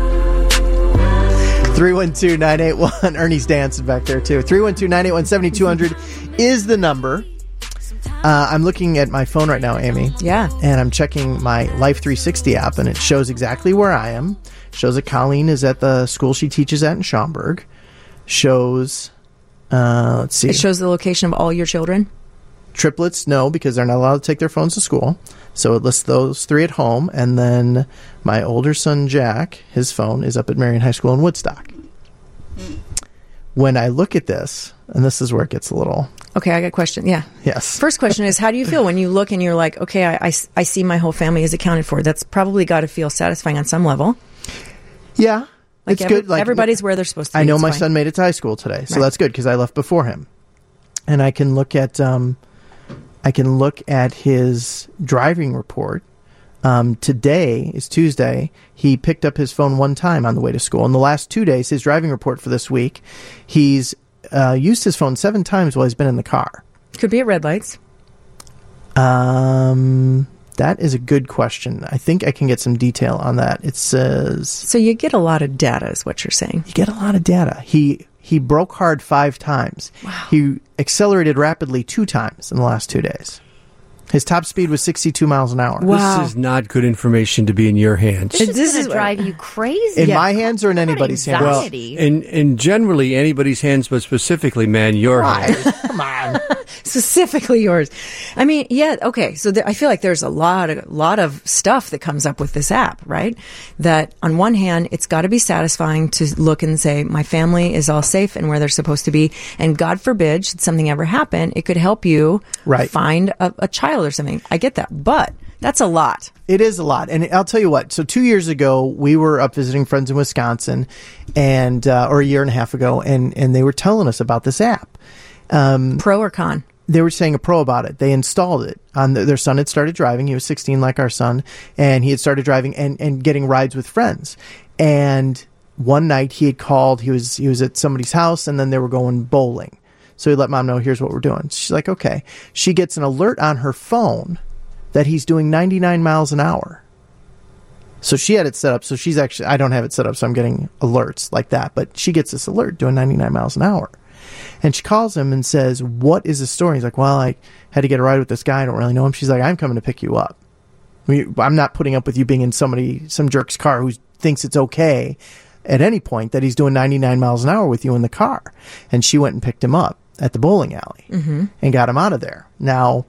312-981. Ernie's dancing back there, too. 312-981-7200 is the number. I'm looking at my phone right now, Amy. Yeah. And I'm checking my Life 360 app, and it shows exactly where I am. Shows that Colleen is at the school she teaches at in Schaumburg. Shows, let's see. It shows the location of all your children? Triplets, no, because they're not allowed to take their phones to school. So it lists those 3 at home. And then my older son, Jack, his phone is up at Marion High School in Woodstock. When I look at this, and this is where it gets a little... Okay, I got a question. Yeah. Yes. First question is, how do you feel when you look and you're like, okay, I see my whole family is accounted for? That's probably got to feel satisfying on some level. Yeah. Like it's good. Like, everybody's where they're supposed to be. I know my son made it to high school today, so that's good because I left before him. And I can look at... his driving report. Today is Tuesday. He picked up his phone 1 time on the way to school. In the last 2 days, his driving report for this week, he's used his phone 7 times while he's been in the car. Could be at red lights. That is a good question. I think I can get some detail on that. It says... So you get a lot of data is what you're saying. You get a lot of data. He broke hard 5 times. Wow. He accelerated rapidly 2 times in the last 2 days. His top speed was 62 miles an hour. Wow. This is not good information to be in your hands. This is going to drive you crazy. In my hands or in anybody's hands? Well, in generally anybody's hands, but specifically, man, your hands. Come on. Specifically yours. I mean, yeah, okay. So I feel like there's a lot of stuff that comes up with this app, right? That on one hand, it's got to be satisfying to look and say, my family is all safe and where they're supposed to be. And God forbid, should something ever happen, it could help you find a child or something. I get that. But that's a lot. It is a lot. And I'll tell you what. So 2 years ago, we were up visiting friends in Wisconsin and, or a year and a half ago, and they were telling us about this app. Pro or con? They were saying a pro about it. They installed it on their son had started driving. He was 16 like our son, and he had started driving and getting rides with friends. And one night he had called, he was at somebody's house, and then they were going bowling. So he let mom know, here's what we're doing. She's like, okay. She gets an alert on her phone that he's doing 99 miles an hour. So she had it set up. So she's actually, I don't have it set up, so I'm getting alerts like that. But she gets this alert doing 99 miles an hour. And she calls him and says, what is the story? He's like, well, I had to get a ride with this guy. I don't really know him. She's like, I'm coming to pick you up. I'm not putting up with you being in some jerk's car who thinks it's okay at any point that he's doing 99 miles an hour with you in the car. And she went and picked him up at the bowling alley and got him out of there. Now,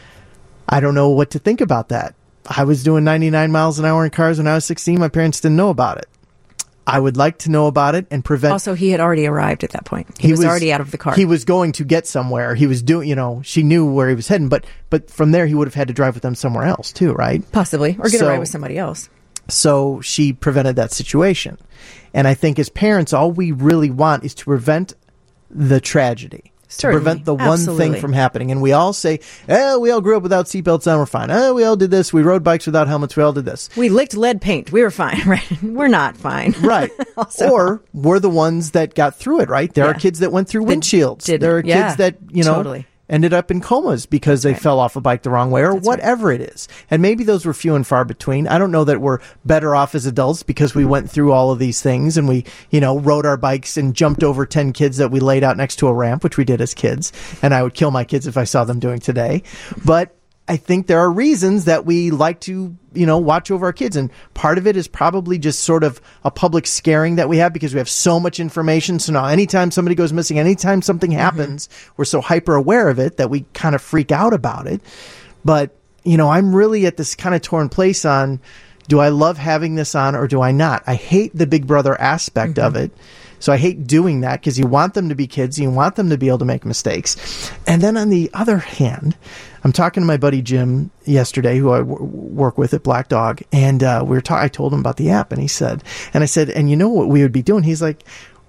I don't know what to think about that. I was doing 99 miles an hour in cars when I was 16. My parents didn't know about it. I would like to know about it and prevent... Also, he had already arrived at that point. He was already out of the car. He was going to get somewhere. He was doing, she knew where he was heading, but from there he would have had to drive with them somewhere else too, right? Possibly. Or get a ride with somebody else. So she prevented that situation. And I think as parents, all we really want is to prevent the tragedy. Certainly. To prevent the one thing from happening. And we all say, we all grew up without seatbelts on, we're fine. We all did this. We rode bikes without helmets. We all did this. We licked lead paint. We were fine, right? We're not fine. Right. Or we're the ones that got through it, right? There are kids that went through windshields. There are kids that, totally. ended up in comas because they fell off a bike the wrong way or whatever it is. And maybe those were few and far between. I don't know that we're better off as adults because we went through all of these things and we, rode our bikes and jumped over 10 kids that we laid out next to a ramp, which we did as kids. And I would kill my kids if I saw them doing today. But I think there are reasons that we like to, watch over our kids. And part of it is probably just sort of a public scaring that we have because we have so much information. So now anytime somebody goes missing, anytime something happens, we're so hyper aware of it that we kind of freak out about it. But, I'm really at this kind of torn place on, do I love having this on or do I not? I hate the Big Brother aspect of it. So I hate doing that because you want them to be kids. You want them to be able to make mistakes. And then on the other hand, I'm talking to my buddy Jim yesterday, who I work with at Black Dog. And I told him about the app and I said, and you know what we would be doing? He's like,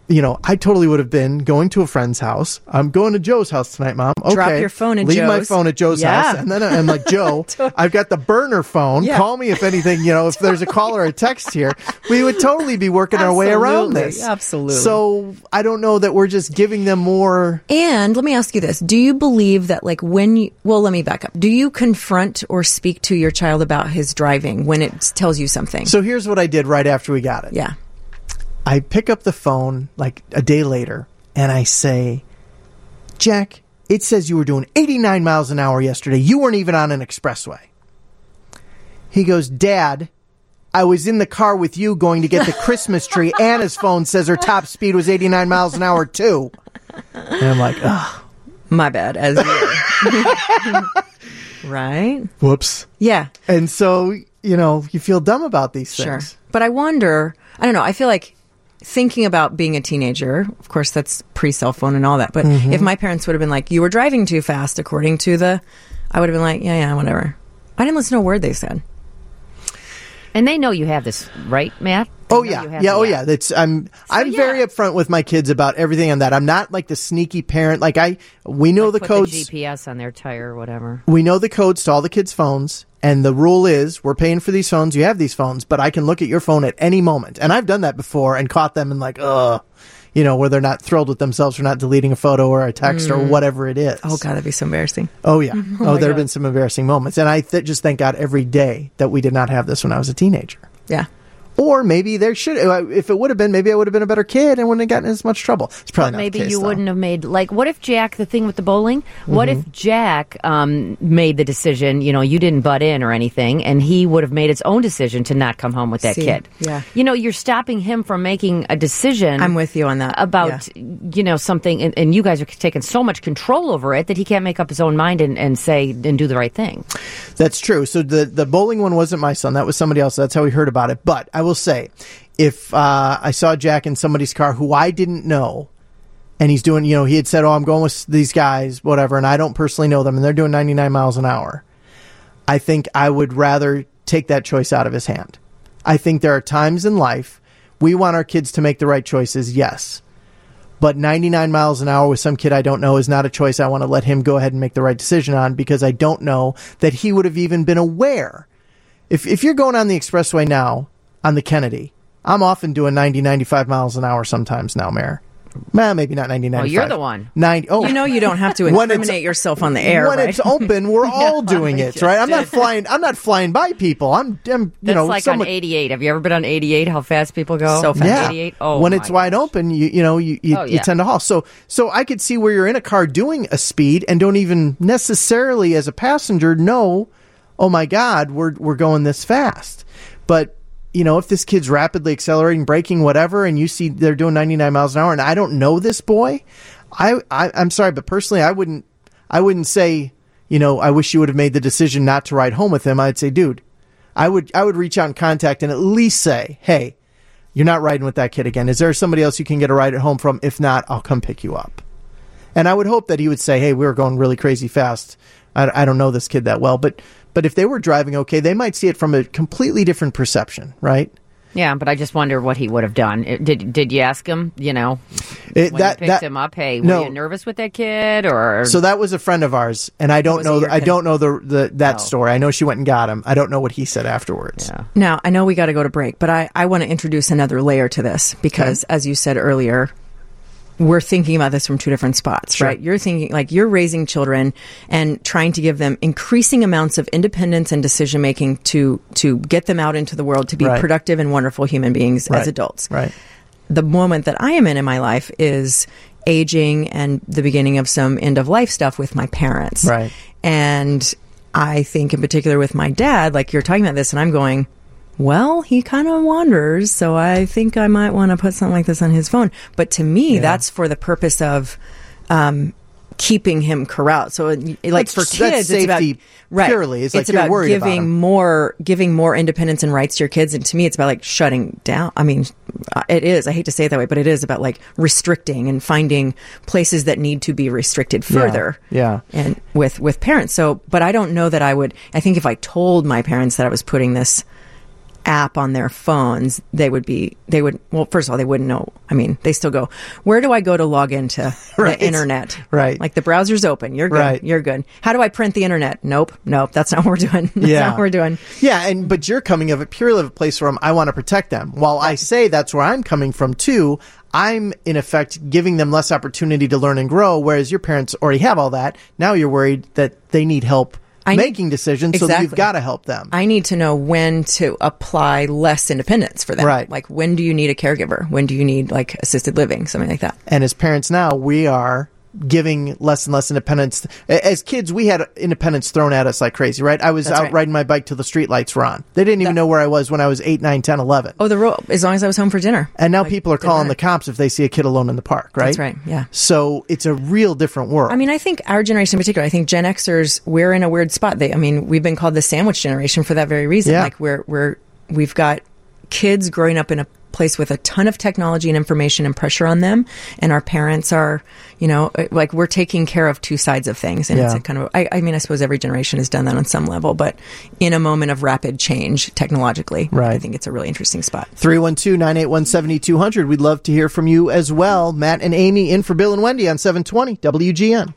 I totally would have been going to a friend's house. I'm going to Joe's house tonight, Mom. Okay. Drop your phone at Joe's. Leave my phone at Joe's house. And then I'm like, Joe, I've got the burner phone. Yeah. Call me if anything, if there's a call or a text here. We would totally be working our way around this. Absolutely. So I don't know that we're just giving them more. And let me ask you this. Do you believe that let me back up. Do you confront or speak to your child about his driving when it tells you something? So here's what I did right after we got it. Yeah. I pick up the phone like a day later and I say, Jack, it says you were doing 89 miles an hour yesterday. You weren't even on an expressway. He goes, Dad, I was in the car with you going to get the Christmas tree. Anna's phone says her top speed was 89 miles an hour too. And I'm like, oh. My bad, as you. Right? Whoops. Yeah. And so, you feel dumb about these things. Sure. But I wonder, I don't know, I feel like thinking about being a teenager, of course, that's pre-cell phone and all that. But if my parents would have been like, you were driving too fast, according to I would have been like, yeah, whatever. I didn't listen to a word they said. And they know you have this, right, Matt? Oh yeah. I'm very upfront with my kids about everything on that. I'm not like the sneaky parent. We know the codes. The GPS on their tire or whatever. We know the codes to all the kids' phones, and the rule is we're paying for these phones. You have these phones, but I can look at your phone at any moment. And I've done that before and caught them and where they're not thrilled with themselves for not deleting a photo or a text or whatever it is. Oh God, that'd be so embarraing. Oh yeah. There have been some embarrassing moments, and I just thank God every day that we did not have this when I was a teenager. Yeah. Or maybe there should, if it would have been, maybe I would have been a better kid and wouldn't have gotten as much trouble. It's probably not maybe the case, you though. wouldn't have made, what if Jack, the thing with the bowling, what if Jack made the decision, you didn't butt in or anything, and he would have made his own decision to not come home with that kid. Yeah. You're stopping him from making a decision. I'm with you on that. About, something, and you guys are taking so much control over it that he can't make up his own mind and say, and do the right thing. That's true. So the bowling one wasn't my son. That was somebody else. That's how we heard about it. But I will say, if I saw Jack in somebody's car who I didn't know, and he's doing, he had said, I'm going with these guys, whatever, and I don't personally know them, and they're doing 99 miles an hour, I think I would rather take that choice out of his hand. I think there are times in life we want our kids to make the right choices, yes. But 99 miles an hour with some kid I don't know is not a choice I want to let him go ahead and make the right decision on, because I don't know that he would have even been aware. If you're going on the expressway now, on the Kennedy, I'm often doing 90, 95 miles an hour sometimes now, Mayor. Well, maybe not 90, 95. Oh, you're the one. 90. Oh, You know you don't have to incriminate yourself on the air, when right? it's open, we're all doing it, right? I'm not flying by people. I'm That's like on 88. Have you ever been on 88? How fast people go? So fast. Yeah. 88? Oh, when it's wide open, you tend to haul. So I could see where you're in a car doing a speed and don't even necessarily as a passenger know, oh my God, we're going this fast. But if this kid's rapidly accelerating, braking, whatever, and you see they're doing 99 miles an hour, and I don't know this boy, I'm sorry, but personally, I wouldn't say, I wish you would have made the decision not to ride home with him. I'd say, dude, I would reach out and contact and at least say, hey, you're not riding with that kid again. Is there somebody else you can get a ride at home from? If not, I'll come pick you up. And I would hope that he would say, hey, we were going really crazy fast. I don't know this kid that well, but if they were driving okay, they might see it from a completely different perception, right? Yeah, but I just wonder what he would have done. Did you ask him, when you picked him up, hey, were you nervous with that kid? Or So that was a friend of ours, and I don't know that story. I know she went and got him. I don't know what he said afterwards. Yeah. Now, I know we got to go to break, but I want to introduce another layer to this because, as you said earlier, we're thinking about this from two different spots, Sure. right? You're thinking like you're raising children and trying to give them increasing amounts of independence and decision making to get them out into the world to be Right. productive and wonderful human beings as adults. Right. The moment that I am in my life is aging and the beginning of some end of life stuff with my parents. Right. And I think in particular with my dad, like you're talking about this and I'm going, well, he kind of wanders, so I think I might want to put something like this on his phone. But to me, that's for the purpose of keeping him corralled. So, like for kids, it's about purely. It's like about you're worried about him. giving more independence and rights to your kids. And to me, it's about like shutting down. I mean, it is. I hate to say it that way, but it is about like restricting and finding places that need to be restricted further. Yeah. And with parents. So, but I don't know that I would. I think if I told my parents that I was putting this app on their phones, well, first of all, they wouldn't know. I mean, they still go, where do I go to log into Right. the internet? Right. Like the browser's open. You're good. Right. You're good. How do I print the internet? Nope. That's not what we're doing. That's not what we're doing. Yeah. But you're coming of it purely of a place where I want to protect them. While I say that's where I'm coming from too, I'm in effect giving them less opportunity to learn and grow. Whereas your parents already have all that. Now you're worried that they need help making decisions, so that you've got to help them. I need to know when to apply less independence for them. Right. Like when do you need a caregiver? When do you need like assisted living? Something like that. And as parents now, we are giving less and less independence. As kids, we had independence thrown at us like crazy, right? I was out riding my bike till the street lights were on. They didn't even know where I was when I was 8, 9, 10, 11. Oh, the rule, as long as I was home for dinner. And now people are calling the cops if they see a kid alone in the park, right? That's right, yeah. So it's a real different world. I mean, I think our generation in particular, I think Gen Xers, we're in a weird spot. We've been called the sandwich generation for that very reason. Yeah. Like we've got kids growing up in a place with a ton of technology and information and pressure on them, and our parents are, like we're taking care of two sides of things, and it's a kind of. I mean, I suppose every generation has done that on some level, but in a moment of rapid change technologically, right. I think it's a really interesting spot. 312-981-7200. We'd love to hear from you as well. Matt and Amy in for Bill and Wendy on 720 WGN.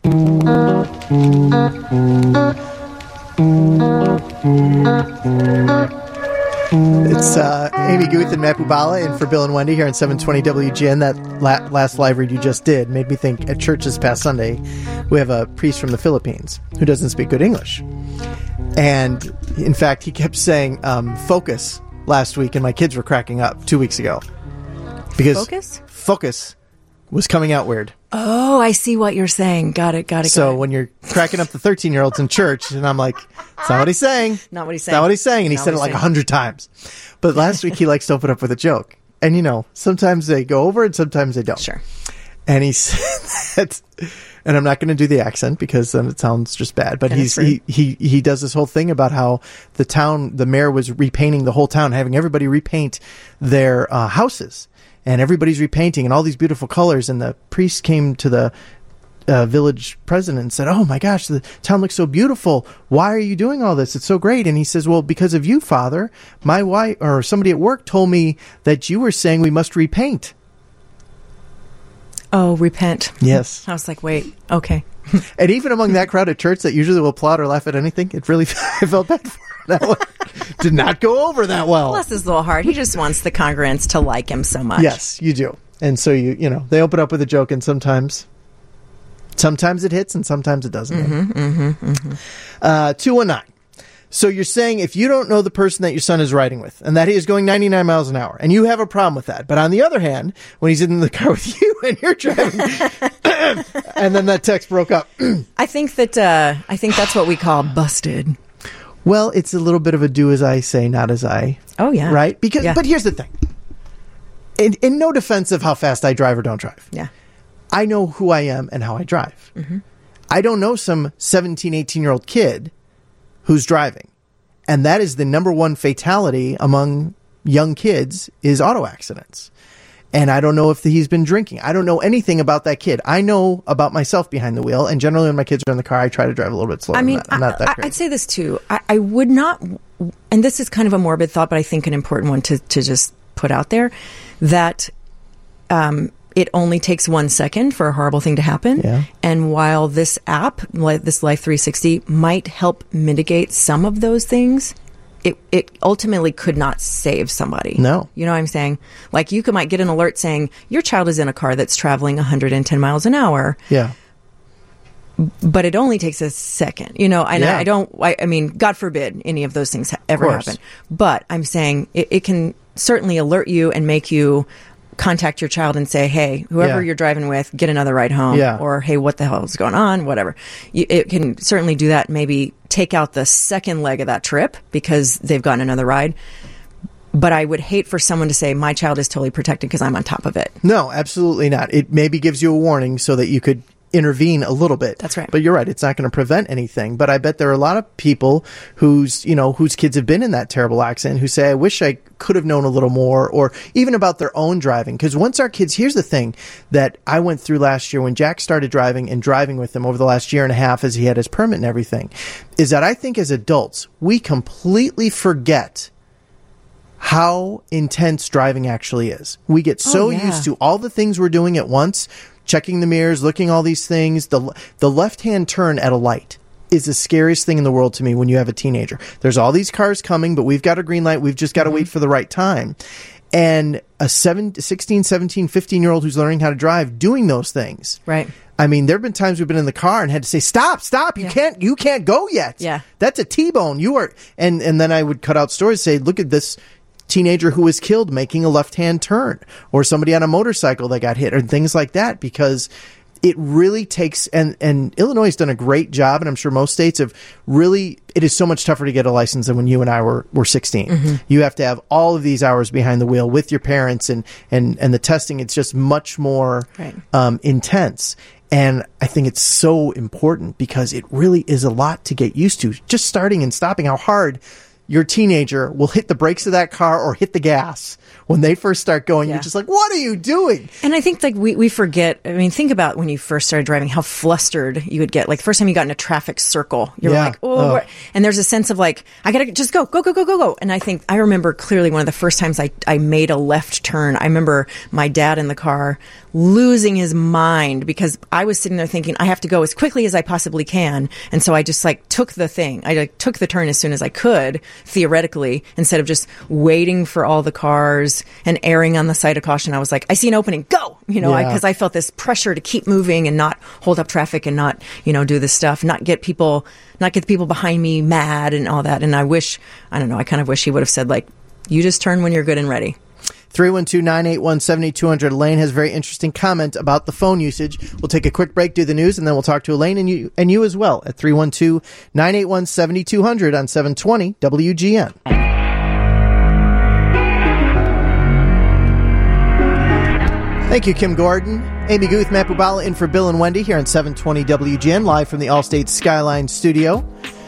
It's Amy Guth and Matt Bubala in for Bill and Wendy here on 720 WGN. That last live read you just did made me think at church this past Sunday, we have a priest from the Philippines who doesn't speak good English. And in fact, he kept saying focus last week, and my kids were cracking up 2 weeks ago. Because focus was coming out weird. Oh, I see what you're saying. Got it. So when you're cracking up the 13-year-olds in church, and I'm like, it's not what he's saying. Not what he's saying. Not what he's saying. And he said it like 100 times. But last week he likes to open up with a joke. And, sometimes they go over and sometimes they don't. Sure. And he said that, and I'm not going to do the accent because then it sounds just bad. But he does this whole thing about how the mayor was repainting the whole town, having everybody repaint their houses. And everybody's repainting and all these beautiful colors. And the priest came to the village president and said, oh my gosh, the town looks so beautiful. Why are you doing all this? It's so great. And he says, well, because of you, Father. My wife or somebody at work told me that you were saying we must repaint. Oh, repent. Yes. I was like, wait, okay. And even among that crowd at church that usually will applaud or laugh at anything, it really I felt bad for him. That one did not go over that well. Bless his little heart. He just wants the congregants to like him so much. Yes, you do. And so they open up with a joke, and sometimes it hits and sometimes it doesn't. 219. So you're saying if you don't know the person that your son is riding with and that he is going 99 miles an hour and you have a problem with that, but on the other hand, when he's in the car with you and you're driving and then that text broke up. I think that's what we call busted. Well, it's a little bit of a do as I say, not as I. Oh, yeah. Right? But here's the thing. In no defense of how fast I drive or don't drive. Yeah. I know who I am and how I drive. Mm-hmm. I don't know some 17, 18-year-old kid who's driving. And that is the number one fatality among young kids is auto accidents. And I don't know if he's been drinking. I don't know anything about that kid. I know about myself behind the wheel. And generally when my kids are in the car, I try to drive a little bit slower. I'm not that crazy. I'd say this too. I would not, and this is kind of a morbid thought, but I think an important one to just put out there, that it only takes 1 second for a horrible thing to happen. Yeah. And while this app, this Life 360, might help mitigate some of those things, it ultimately could not save somebody. No. You know what I'm saying? Like you might get an alert saying your child is in a car that's traveling 110 miles an hour. Yeah. But it only takes a second, and I mean, God forbid any of those things ever happen. But I'm saying it can certainly alert you and make you contact your child and say, hey, whoever you're driving with, get another ride home. Yeah. Or, hey, what the hell is going on? Whatever. It can certainly do that. Maybe take out the second leg of that trip because they've gotten another ride. But I would hate for someone to say, my child is totally protected because I'm on top of it. No, absolutely not. It maybe gives you a warning so that you could intervene a little bit. That's right. But you're right. It's not going to prevent anything. But I bet there are a lot of people whose kids have been in that terrible accident who say, I wish I could have known a little more, or even about their own driving. Because once our kids, here's the thing that I went through last year when Jack started driving and driving with him over the last year and a half as he had his permit and everything, is that I think as adults, we completely forget how intense driving actually is. We get so used to all the things we're doing at once, checking the mirrors, looking all these things. The left-hand turn at a light is the scariest thing in the world to me when you have a teenager. There's all these cars coming, but we've got a green light. We've just got to wait for the right time. And a 16, 17, 15-year-old who's learning how to drive doing those things. Right. I mean, there have been times we've been in the car and had to say, stop, you can't go yet. Yeah. That's a T-bone. You are, and then I would cut out stories, say, look at this teenager who was killed making a left-hand turn, or somebody on a motorcycle that got hit, or things like that, because it really takes, and Illinois has done a great job, and I'm sure most states have really, it is so much tougher to get a license than when you and I were 16. Mm-hmm. You have to have all of these hours behind the wheel with your parents, and the testing, it's just much more intense. And I think it's so important because it really is a lot to get used to. Just starting and stopping, how hard your teenager will hit the brakes of that car or hit the gas when they first start going. You're just like, what are you doing? And I think we forget, I mean, think about when you first started driving, how flustered you would get. Like the first time you got in a traffic circle, you're like, oh. And there's a sense of like, I got to just go. And I remember clearly one of the first times I made a left turn. I remember my dad in the car losing his mind because I was sitting there thinking, I have to go as quickly as I possibly can. And so I just took the thing. I took the turn as soon as I could, theoretically, instead of just waiting for all the cars and erring on the side of caution. I was like, I see an opening, go! Because I felt this pressure to keep moving and not hold up traffic and not, do this stuff, not get the people behind me mad and all that. And I kind of wish he would have said, you just turn when you're good and ready. 312-981-7200. Elaine has a very interesting comment about the phone usage. We'll take a quick break, do the news, and then we'll talk to Elaine and you as well at 312-981-7200 on 720 WGN. Thank you, Kim Gordon. Amy Guth, Matt Bubala in for Bill and Wendy here on 720 WGN, live from the Allstate Skyline studio.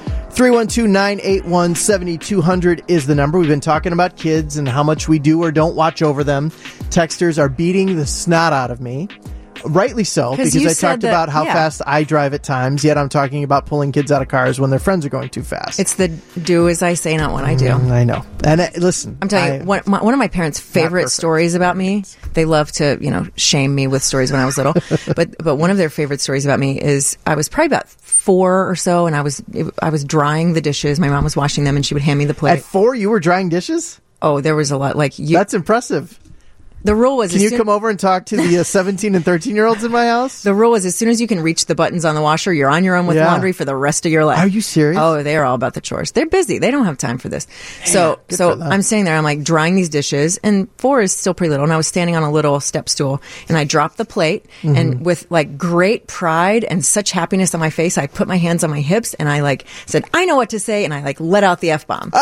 312-981-7200 is the number. We've been talking about kids and how much we do or don't watch over them. Texters are beating the snot out of me. Rightly so, because I talked about how fast I drive at times, yet I'm talking about pulling kids out of cars when their friends are going too fast. It's the do as I say, not what I do. I know. And listen, I'm telling you, one of my parents' favorite stories about me, they love to, shame me with stories when I was little, but one of their favorite stories about me is I was probably about 4 or so, and I was drying the dishes. My mom was washing them, and she would hand me the plate. At 4, you were drying dishes? Oh, there was a lot. That's impressive. The rule was, can you come over and talk to the 17 and 13-year-olds in my house? The rule was, as soon as you can reach the buttons on the washer, you're on your own with laundry for the rest of your life. Are you serious? Oh, they're all about the chores. They're busy. They don't have time for this. So I'm sitting there, I'm like drying these dishes, and 4 is still pretty little, and I was standing on a little step stool, and I dropped the plate, and with like great pride and such happiness on my face, I put my hands on my hips, and I like said, I know what to say, and I like let out the F-bomb.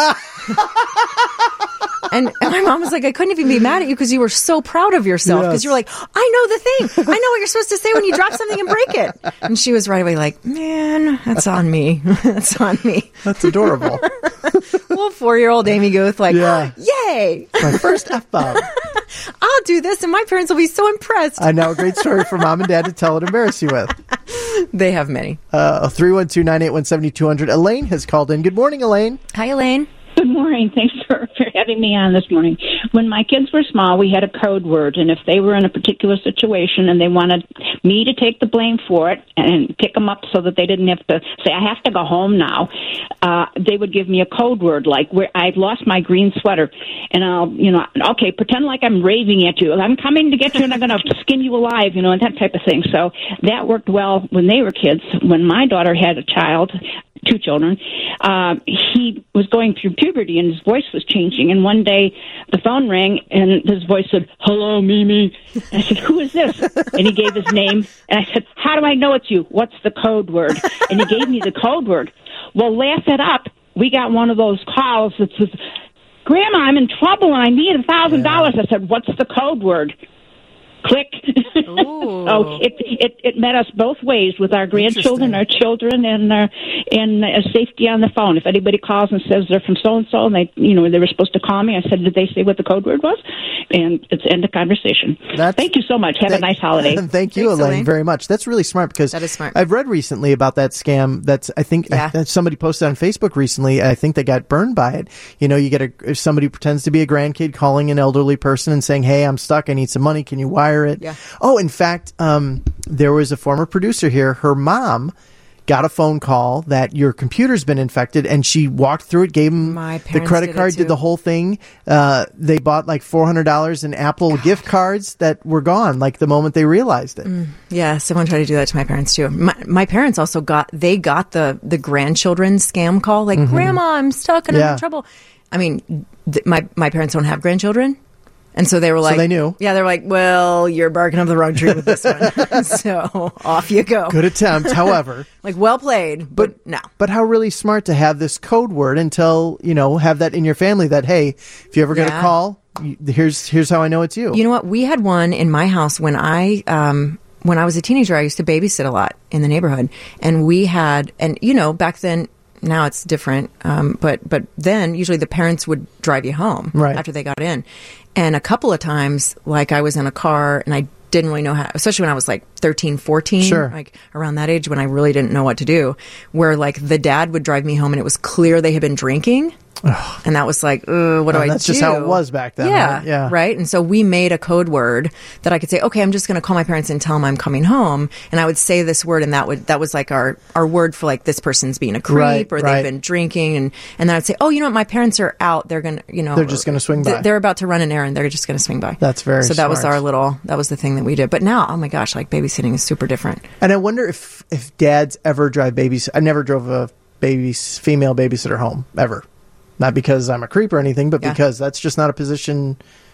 And my mom was like, I couldn't even be mad at you because you were so proud of yourself. Because you were like, I know the thing. I know what you're supposed to say when you drop something and break it. And she was right away like, man, that's on me. That's on me. That's adorable. Little 4-year-old Amy Guth like, yay. My first F-bomb. I'll do this and my parents will be so impressed. I know. A great story for mom and dad to tell and embarrass you with. They have many. 312-981-7200. Elaine has called in. Good morning, Elaine. Hi, Elaine. Good morning. Thanks for having me on this morning. When my kids were small, we had a code word, and if they were in a particular situation and they wanted me to take the blame for it and pick them up so that they didn't have to say, I have to go home now, they would give me a code word, like where I've lost my green sweater, and I'll, okay, pretend like I'm raving at you. I'm coming to get you, and I'm going to skin you alive, and that type of thing. So that worked well when they were kids. When my daughter had a child, 2 children, he was going through puberty and his voice was changing. And one day the phone rang and his voice said, hello, Mimi. And I said, who is this? And he gave his name. And I said, how do I know it's you? What's the code word? And he gave me the code word. Well, laugh it up. We got one of those calls that says, Grandma, I'm in trouble and I need $1,000. I said, what's the code word? Click. So it met us both ways with our grandchildren, our children, and safety on the phone. If anybody calls and says they're from so and so, and they were supposed to call me, I said, did they say what the code word was? And it's end of conversation. Thank you so much. Have a nice holiday. Thank you, Elaine, very much. That's really smart because that is smart. I've read recently about that scam. I think somebody posted on Facebook recently. I think they got burned by it. You get if somebody pretends to be a grandkid calling an elderly person and saying, "Hey, I'm stuck. I need some money. Can you wire it?" Yeah. Oh, in fact, there was a former producer here. Her mom got a phone call that your computer's been infected, and she walked through it, gave them the credit card, did the whole thing. They bought like $400 in Apple gift cards that were gone like the moment they realized it. Yeah, someone tried to do that to my parents too. My parents also got the grandchildren scam call, like, Grandma, I'm stuck and I'm in trouble. I mean, my parents don't have grandchildren. And so they were like, so they knew. Yeah, they're like, well, you're barking up the wrong tree with this one. So off you go. Good attempt, however. Like, well played, but no. But how really smart to have this code word until, have that in your family that, hey, if you ever get a call, here's how I know it's you. You know what? We had one in my house when I was a teenager. I used to babysit a lot in the neighborhood. And we had, back then, now it's different, but then usually the parents would drive you home after they got in. And a couple of times, like I was in a car and I didn't really know how, especially when I was like 13, 14, like around that age when I really didn't know what to do, where like the dad would drive me home and it was clear they had been drinking. And that was like, what do I do? That's just how it was back then. Yeah, right? And so we made a code word that I could say, okay, I'm just going to call my parents and tell them I'm coming home. And I would say this word, and that was like our word for like this person's being a creep or they've been drinking. And then I'd say, oh, my parents are out. They're going to, they're just going to swing by. They're about to run an errand. They're just going to swing by. That's very So smart. that was the thing that we did. But now, oh my gosh, like babysitting is super different. And I wonder if dads ever drive babies. I never drove a female babysitter home, ever. Not because I'm a creep or anything, but because that's just not a position.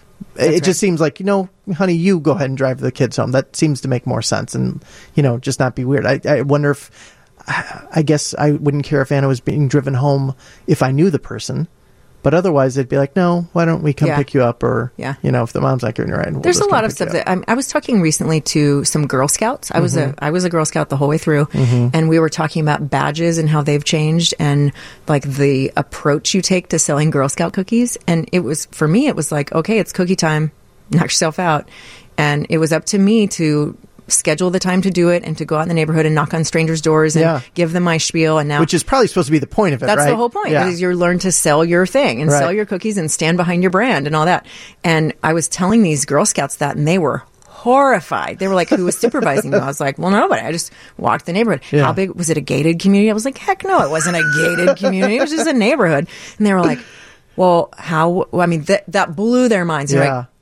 It just seems like, honey, you go ahead and drive the kids home. That seems to make more sense and, just not be weird. I wonder if, I guess I wouldn't care if Anna was being driven home if I knew the person. But otherwise, it'd be like, no, why don't we come pick you up? Or, if the mom's not giving you a ride. There's a lot of stuff that I was talking recently to some Girl Scouts. I was a Girl Scout the whole way through. And we were talking about badges and how they've changed and like the approach you take to selling Girl Scout cookies. And for me, it was like, okay, it's cookie time. Knock yourself out. And it was up to me to schedule the time to do it and to go out in the neighborhood and knock on strangers' doors and give them my spiel. And now, which is probably supposed to be the point of it, that's right? the whole point, is you learn to sell your thing and sell your cookies and stand behind your brand and all that. And I was telling these Girl Scouts that, and they were horrified. They were like, who was supervising me? I was like, well, nobody. I just walked the neighborhood. How big was it? A gated community? I was like, heck no, it wasn't a gated community. It was just a neighborhood. And they were like, well, how? I mean, that blew their minds. They're like,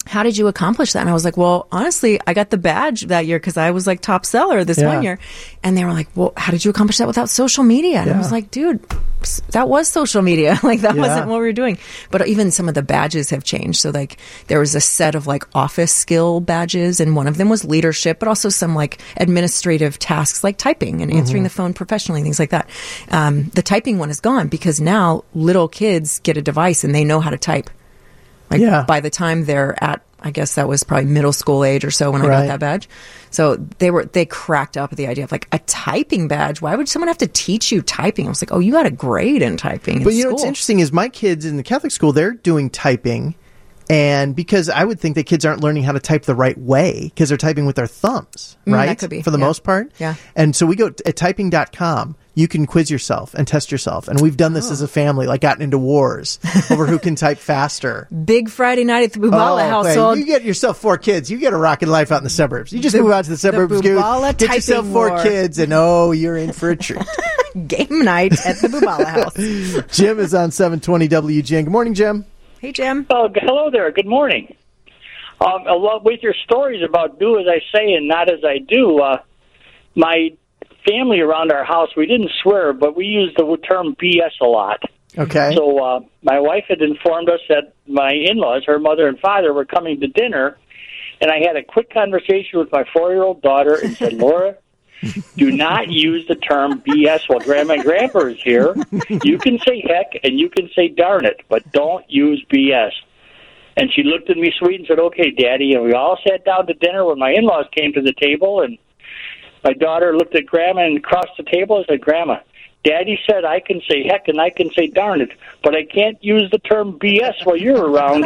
how did you accomplish that? And I was like, well, honestly, I got the badge that year because I was like top seller this one year. And they were like, well, how did you accomplish that without social media? And I was like, dude, that was social media. Like that wasn't what we were doing. But even some of the badges have changed. So like there was a set of like office skill badges, and one of them was leadership, but also some like administrative tasks like typing and answering the phone professionally, things like that. The typing one is gone because now little kids get a device and they know how to type. Like by the time they're at, I guess that was probably middle school age or so when I got that badge. So they cracked up at the idea of like a typing badge. Why would someone have to teach you typing? I was like, oh, you got a grade in typing. But you know, what's interesting is my kids in the Catholic school, they're doing typing. And because I would think that kids aren't learning how to type the right way because they're typing with their thumbs, right? That could be. For the most part. Yeah. And so we go at typing.com. You can quiz yourself and test yourself. And we've done this as a family, like gotten into wars over who can type faster. Big Friday night at the Bubala household. You get yourself 4 kids. You get a rocking life out in the suburbs. You just move out to the suburbs, get yourself 4 kids, and you're in for a treat. Game night at the Bubala house. Jim is on 720 WGN. Good morning, Jim. Hey, Jim. Oh, hello there. Good morning. Along with your stories about do as I say and not as I do, my family around our house, we didn't swear, but we used the term BS a lot. Okay. So my wife had informed us that my in-laws, her mother and father, were coming to dinner, and I had a quick conversation with my 4-year-old daughter and said, Laura, do not use the term BS while Grandma and Grandpa is here. You can say heck and you can say darn it, but don't use BS. And she looked at me sweet and said, okay, Daddy. And we all sat down to dinner when my in-laws came to the table, and my daughter looked at Grandma and across the table and said, Grandma, Daddy said I can say heck and I can say darn it, but I can't use the term BS while you're around.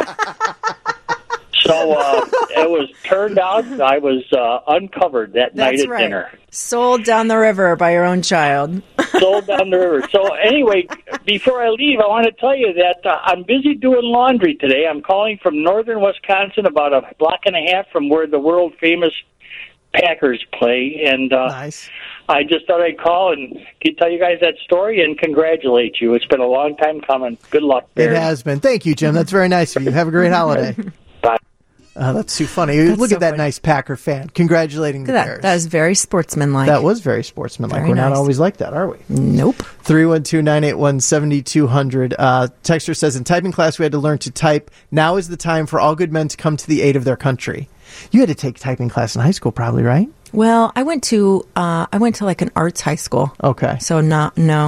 So it was turned out I was uncovered that night at dinner. Sold down the river by your own child. Sold down the river. So anyway, before I leave, I want to tell you that I'm busy doing laundry today. I'm calling from northern Wisconsin, about a block and a half from where the world-famous Packers play. And nice. I just thought I'd call and tell you guys that story and congratulate you. It's been a long time coming. Good luck, Barry. It has been. Thank you, Jim. That's very nice of you. Have a great holiday. Bye. That's too funny. Look at that nice Packer fan congratulating the Bears. That is very sportsmanlike. That was very sportsmanlike. We're not always like that, are we? Nope. 312-981-7200. Texter says, in typing class, we had to learn to type. Now is the time for all good men to come to the aid of their country. You had to take typing class in high school, probably, right? Well, I went to like an arts high school. Okay. So no.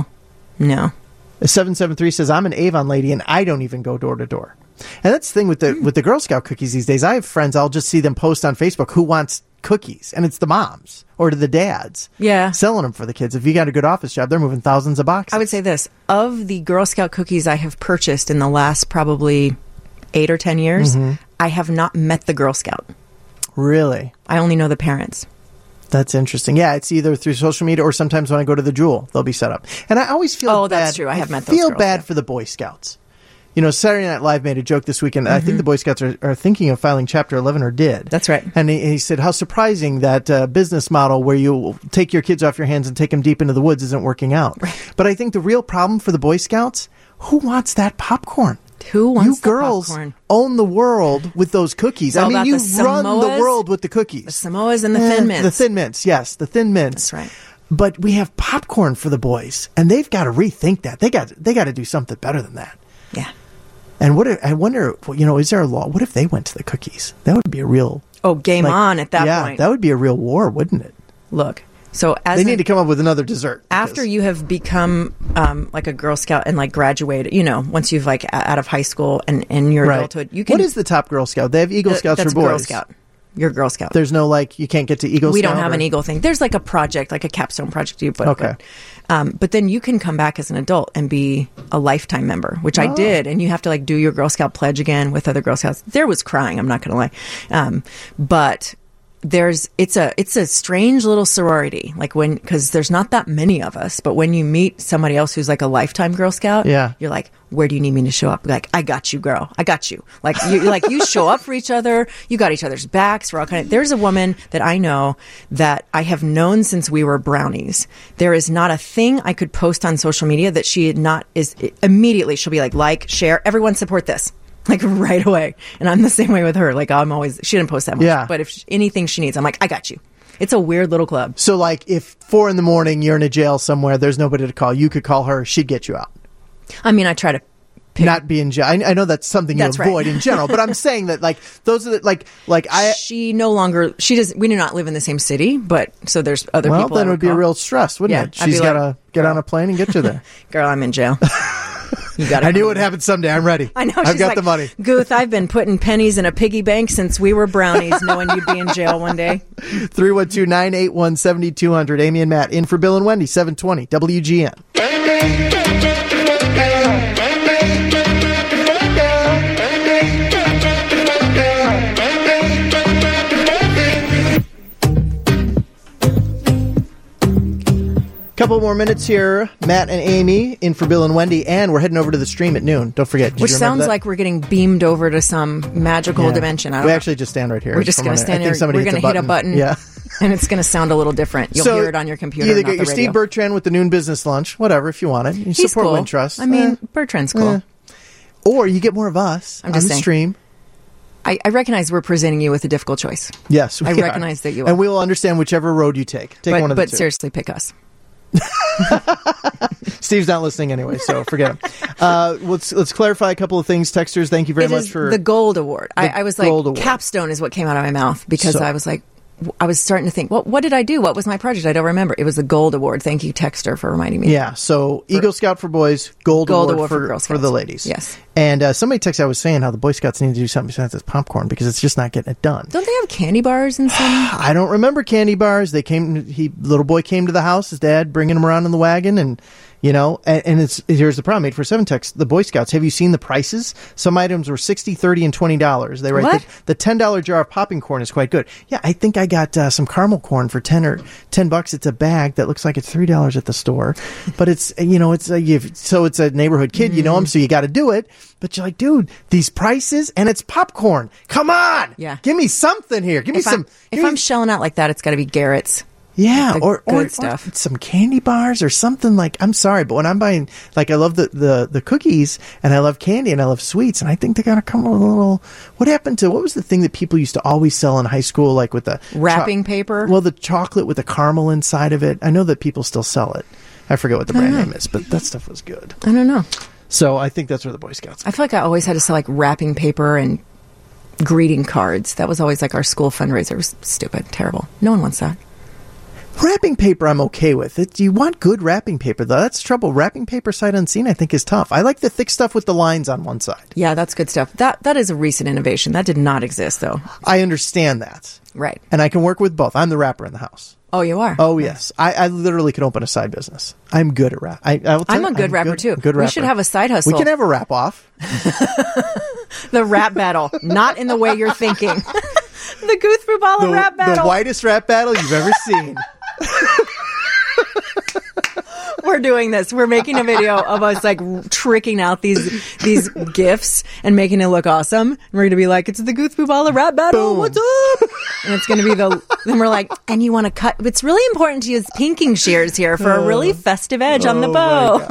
773 says, I'm an Avon lady and I don't even go door to door. And that's the thing with the Girl Scout cookies these days. I have friends, I'll just see them post on Facebook who wants cookies, and it's the moms or the dads selling them for the kids. If you got a good office job, they're moving thousands of boxes. I would say this, of the Girl Scout cookies I have purchased in the last probably 8 or 10 years, I have not met the Girl Scout. Really? I only know the parents. That's interesting. Yeah, it's either through social media or sometimes when I go to the Jewel, they'll be set up. And I always feel bad. That's true. I have met those feel girls, bad for the Boy Scouts. You know, Saturday Night Live made a joke this weekend. I think the Boy Scouts are thinking of filing Chapter 11 or did. That's right. And he said, how surprising that business model where you take your kids off your hands and take them deep into the woods isn't working out. Right. But I think the real problem for the Boy Scouts, who wants that popcorn? Who wants you girls popcorn? Own the world with those cookies. I mean, you run the world with the cookies. The Samoas and the Thin Mints. The Thin Mints, yes, the Thin Mints. That's right. But we have popcorn for the boys, and they've got to rethink that. They got to do something better than that. Yeah. And I wonder, is there a law? What if they went to the cookies? That would be a real... Oh, game on at that point. Yeah, that would be a real war, wouldn't it? Look, so they need to come up with another dessert. After you have become like a Girl Scout and like graduated, once you've like out of high school and in your adulthood, you can... What is the top Girl Scout? They have Eagle Scouts for boys. Girl Scout. You're Girl Scout. There's no you can't get to Eagle Scout? We don't have an Eagle thing. There's like a project, like a capstone project you put. Okay. But then you can come back as an adult and be a lifetime member, which I did. And you have to like do your Girl Scout pledge again with other Girl Scouts. There was crying, I'm not going to lie. But it's a strange little sorority, because there's not that many of us, but when you meet somebody else who's like a lifetime Girl Scout, you're like, where do you need me to show up? Like, I got you, girl. I got you. Like, you show up for each other. You got each other's backs. We're all there's a woman that I know that I have known since we were brownies. There is not a thing I could post on social media that immediately she'll be like, share, everyone support this. like right away. And I'm the same way with her. Like she didn't post that much, but if anything she needs, I'm like, I got you. It's a weird little club. So like if 4 a.m. you're in a jail somewhere, there's nobody to call. You could call her. She'd get you out. I mean, I try to not be in jail. I know that's something you avoid in general, but I'm saying that like those are the, she no longer, we do not live in the same city, but so there's other people. Well, then it would be a real stress, wouldn't it? She's got to get on a plane and get you there. Girl, I'm in jail. You got. I knew it would happen someday. I'm ready. I know. I've got the money. Guth, I've been putting pennies in a piggy bank since we were brownies, knowing you'd be in jail one day. 312-981-7200. Amy and Matt in for Bill and Wendy, 720 WGN. Couple more minutes here. Matt and Amy in for Bill and Wendy, and we're heading over to the stream at noon. Don't forget. Which sounds like we're getting beamed over to some magical dimension. We actually just stand right here. We're just going to stand here. We're going to hit a button. Yeah. And it's going to sound a little different. You'll hear it on your computer. You either get your Steve Bertrand with the noon business lunch, whatever, if you want it. You He's support cool. Wintrust. I mean, Bertrand's cool. Or you get more of us on the stream. I recognize we're presenting you with a difficult choice. Yes, I recognize that you are. And we will understand whichever road you take. Take one of the two. But seriously, pick us. Steve's not listening anyway, so forget him. Let's clarify a couple of things. Texters, thank you very much for the Gold Award. I was like, capstone is what came out of my mouth because I was like, I was starting to think, what did I do? What was my project? I don't remember. It was the Gold Award. Thank you, Texter, for reminding me. Yeah, so Eagle Scout for boys, Gold Award for Girl Scouts. the ladies. Yes. And somebody texted, I was saying how the Boy Scouts need to do something besides this popcorn because it's just not getting it done. Don't they have candy bars and some? I don't remember candy bars. Little boy came to the house, his dad bringing him around in the wagon, and here's the problem. 847 text, the Boy Scouts, have you seen the prices? Some items were $60, $30, and $20. They write the $10 jar of popping corn is quite good. Yeah, I think I got some caramel corn for $10. It's a bag that looks like it's $3 at the store, but it's it's a neighborhood kid. You know him, so you got to do it. But you're like, dude, these prices and it's popcorn. Come on, give me something here. If I'm shelling out like that, it's got to be Garrett's. Yeah, or stuff. Some candy bars or something like. I'm sorry, but when I'm buying, like, I love the cookies and I love candy and I love sweets, and I think they gotta come with a little. What was the thing that people used to always sell in high school, like with the wrapping paper? Well, the chocolate with the caramel inside of it. I know that people still sell it. I forget what the brand name is, but that stuff was good. I don't know. So I think that's where the Boy Scouts. I feel like I always had to sell like wrapping paper and greeting cards. That was always like our school fundraiser. It was stupid, terrible. No one wants that. Wrapping paper I'm okay with. You want good wrapping paper, though. That's the trouble. Wrapping paper sight unseen, I think, is tough. I like the thick stuff with the lines on one side. Yeah, that's good stuff. That is a recent innovation. That did not exist, though. I understand that. Right. And I can work with both. I'm the wrapper in the house. Oh, you are? Oh, yes. I literally could open a side business. I'm good at wrap. I'm a good rapper, too. Good rapper. We should have a side hustle. We can have a wrap off. The rap battle. Not in the way you're thinking. The Guth Rubala rap battle. The whitest rap battle you've ever seen. We're doing this. We're making a video of us like tricking out these gifts and making it look awesome. And we're going to be like, it's the Guth Rubala rap battle. Boom. What's up? And it's going to be then we're like, and you want to cut. It's really important to use pinking shears here for a really festive edge on the bow.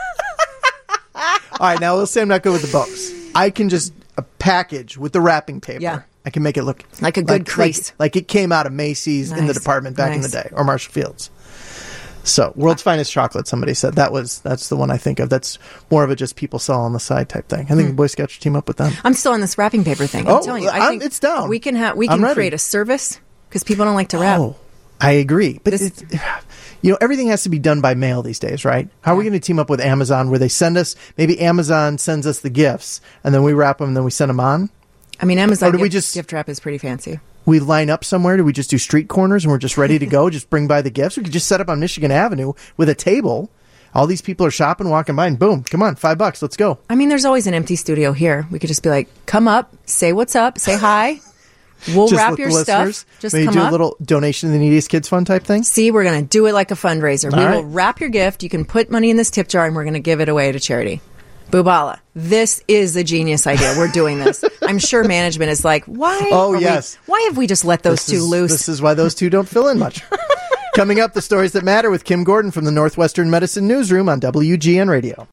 All right, now let's say I'm not good with the bows. I can just a package with the wrapping paper. Yeah. I can make it look like a good crease. Like it came out of Macy's in the department back in the day, or Marshall Fields. So, World's Finest Chocolate, somebody said. That's the one I think of. That's more of a just people sell on the side type thing. I think the Boy Scouts should team up with them. I'm still on this wrapping paper thing. I'm telling you. I think it's down. We can create a service because people don't like to wrap. Oh, I agree. But everything has to be done by mail these days, right? How are we going to team up with Amazon where they send us, maybe Amazon sends us the gifts and then we wrap them and then we send them on? I mean, Amazon gift wrap is pretty fancy. We line up somewhere? Do we just do street corners and we're just ready to go? Just bring by the gifts? We could just set up on Michigan Avenue with a table. All these people are shopping, walking by, and boom, come on, $5, let's go. I mean, there's always an empty studio here. We could just be like, come up, say what's up, say hi. We'll wrap your stuff. Just maybe come do up. a little donation to the Neediest Kids Fund type thing. See, we're going to do it like a fundraiser. We will wrap your gift. You can put money in this tip jar, and we're going to give it away to charity. Bubala, this is a genius idea. We're doing this. I'm sure management is like, why? Why have we just let those two loose? This is why those two don't fill in much. Coming up, the stories that matter with Kim Gordon from the Northwestern Medicine Newsroom on WGN Radio.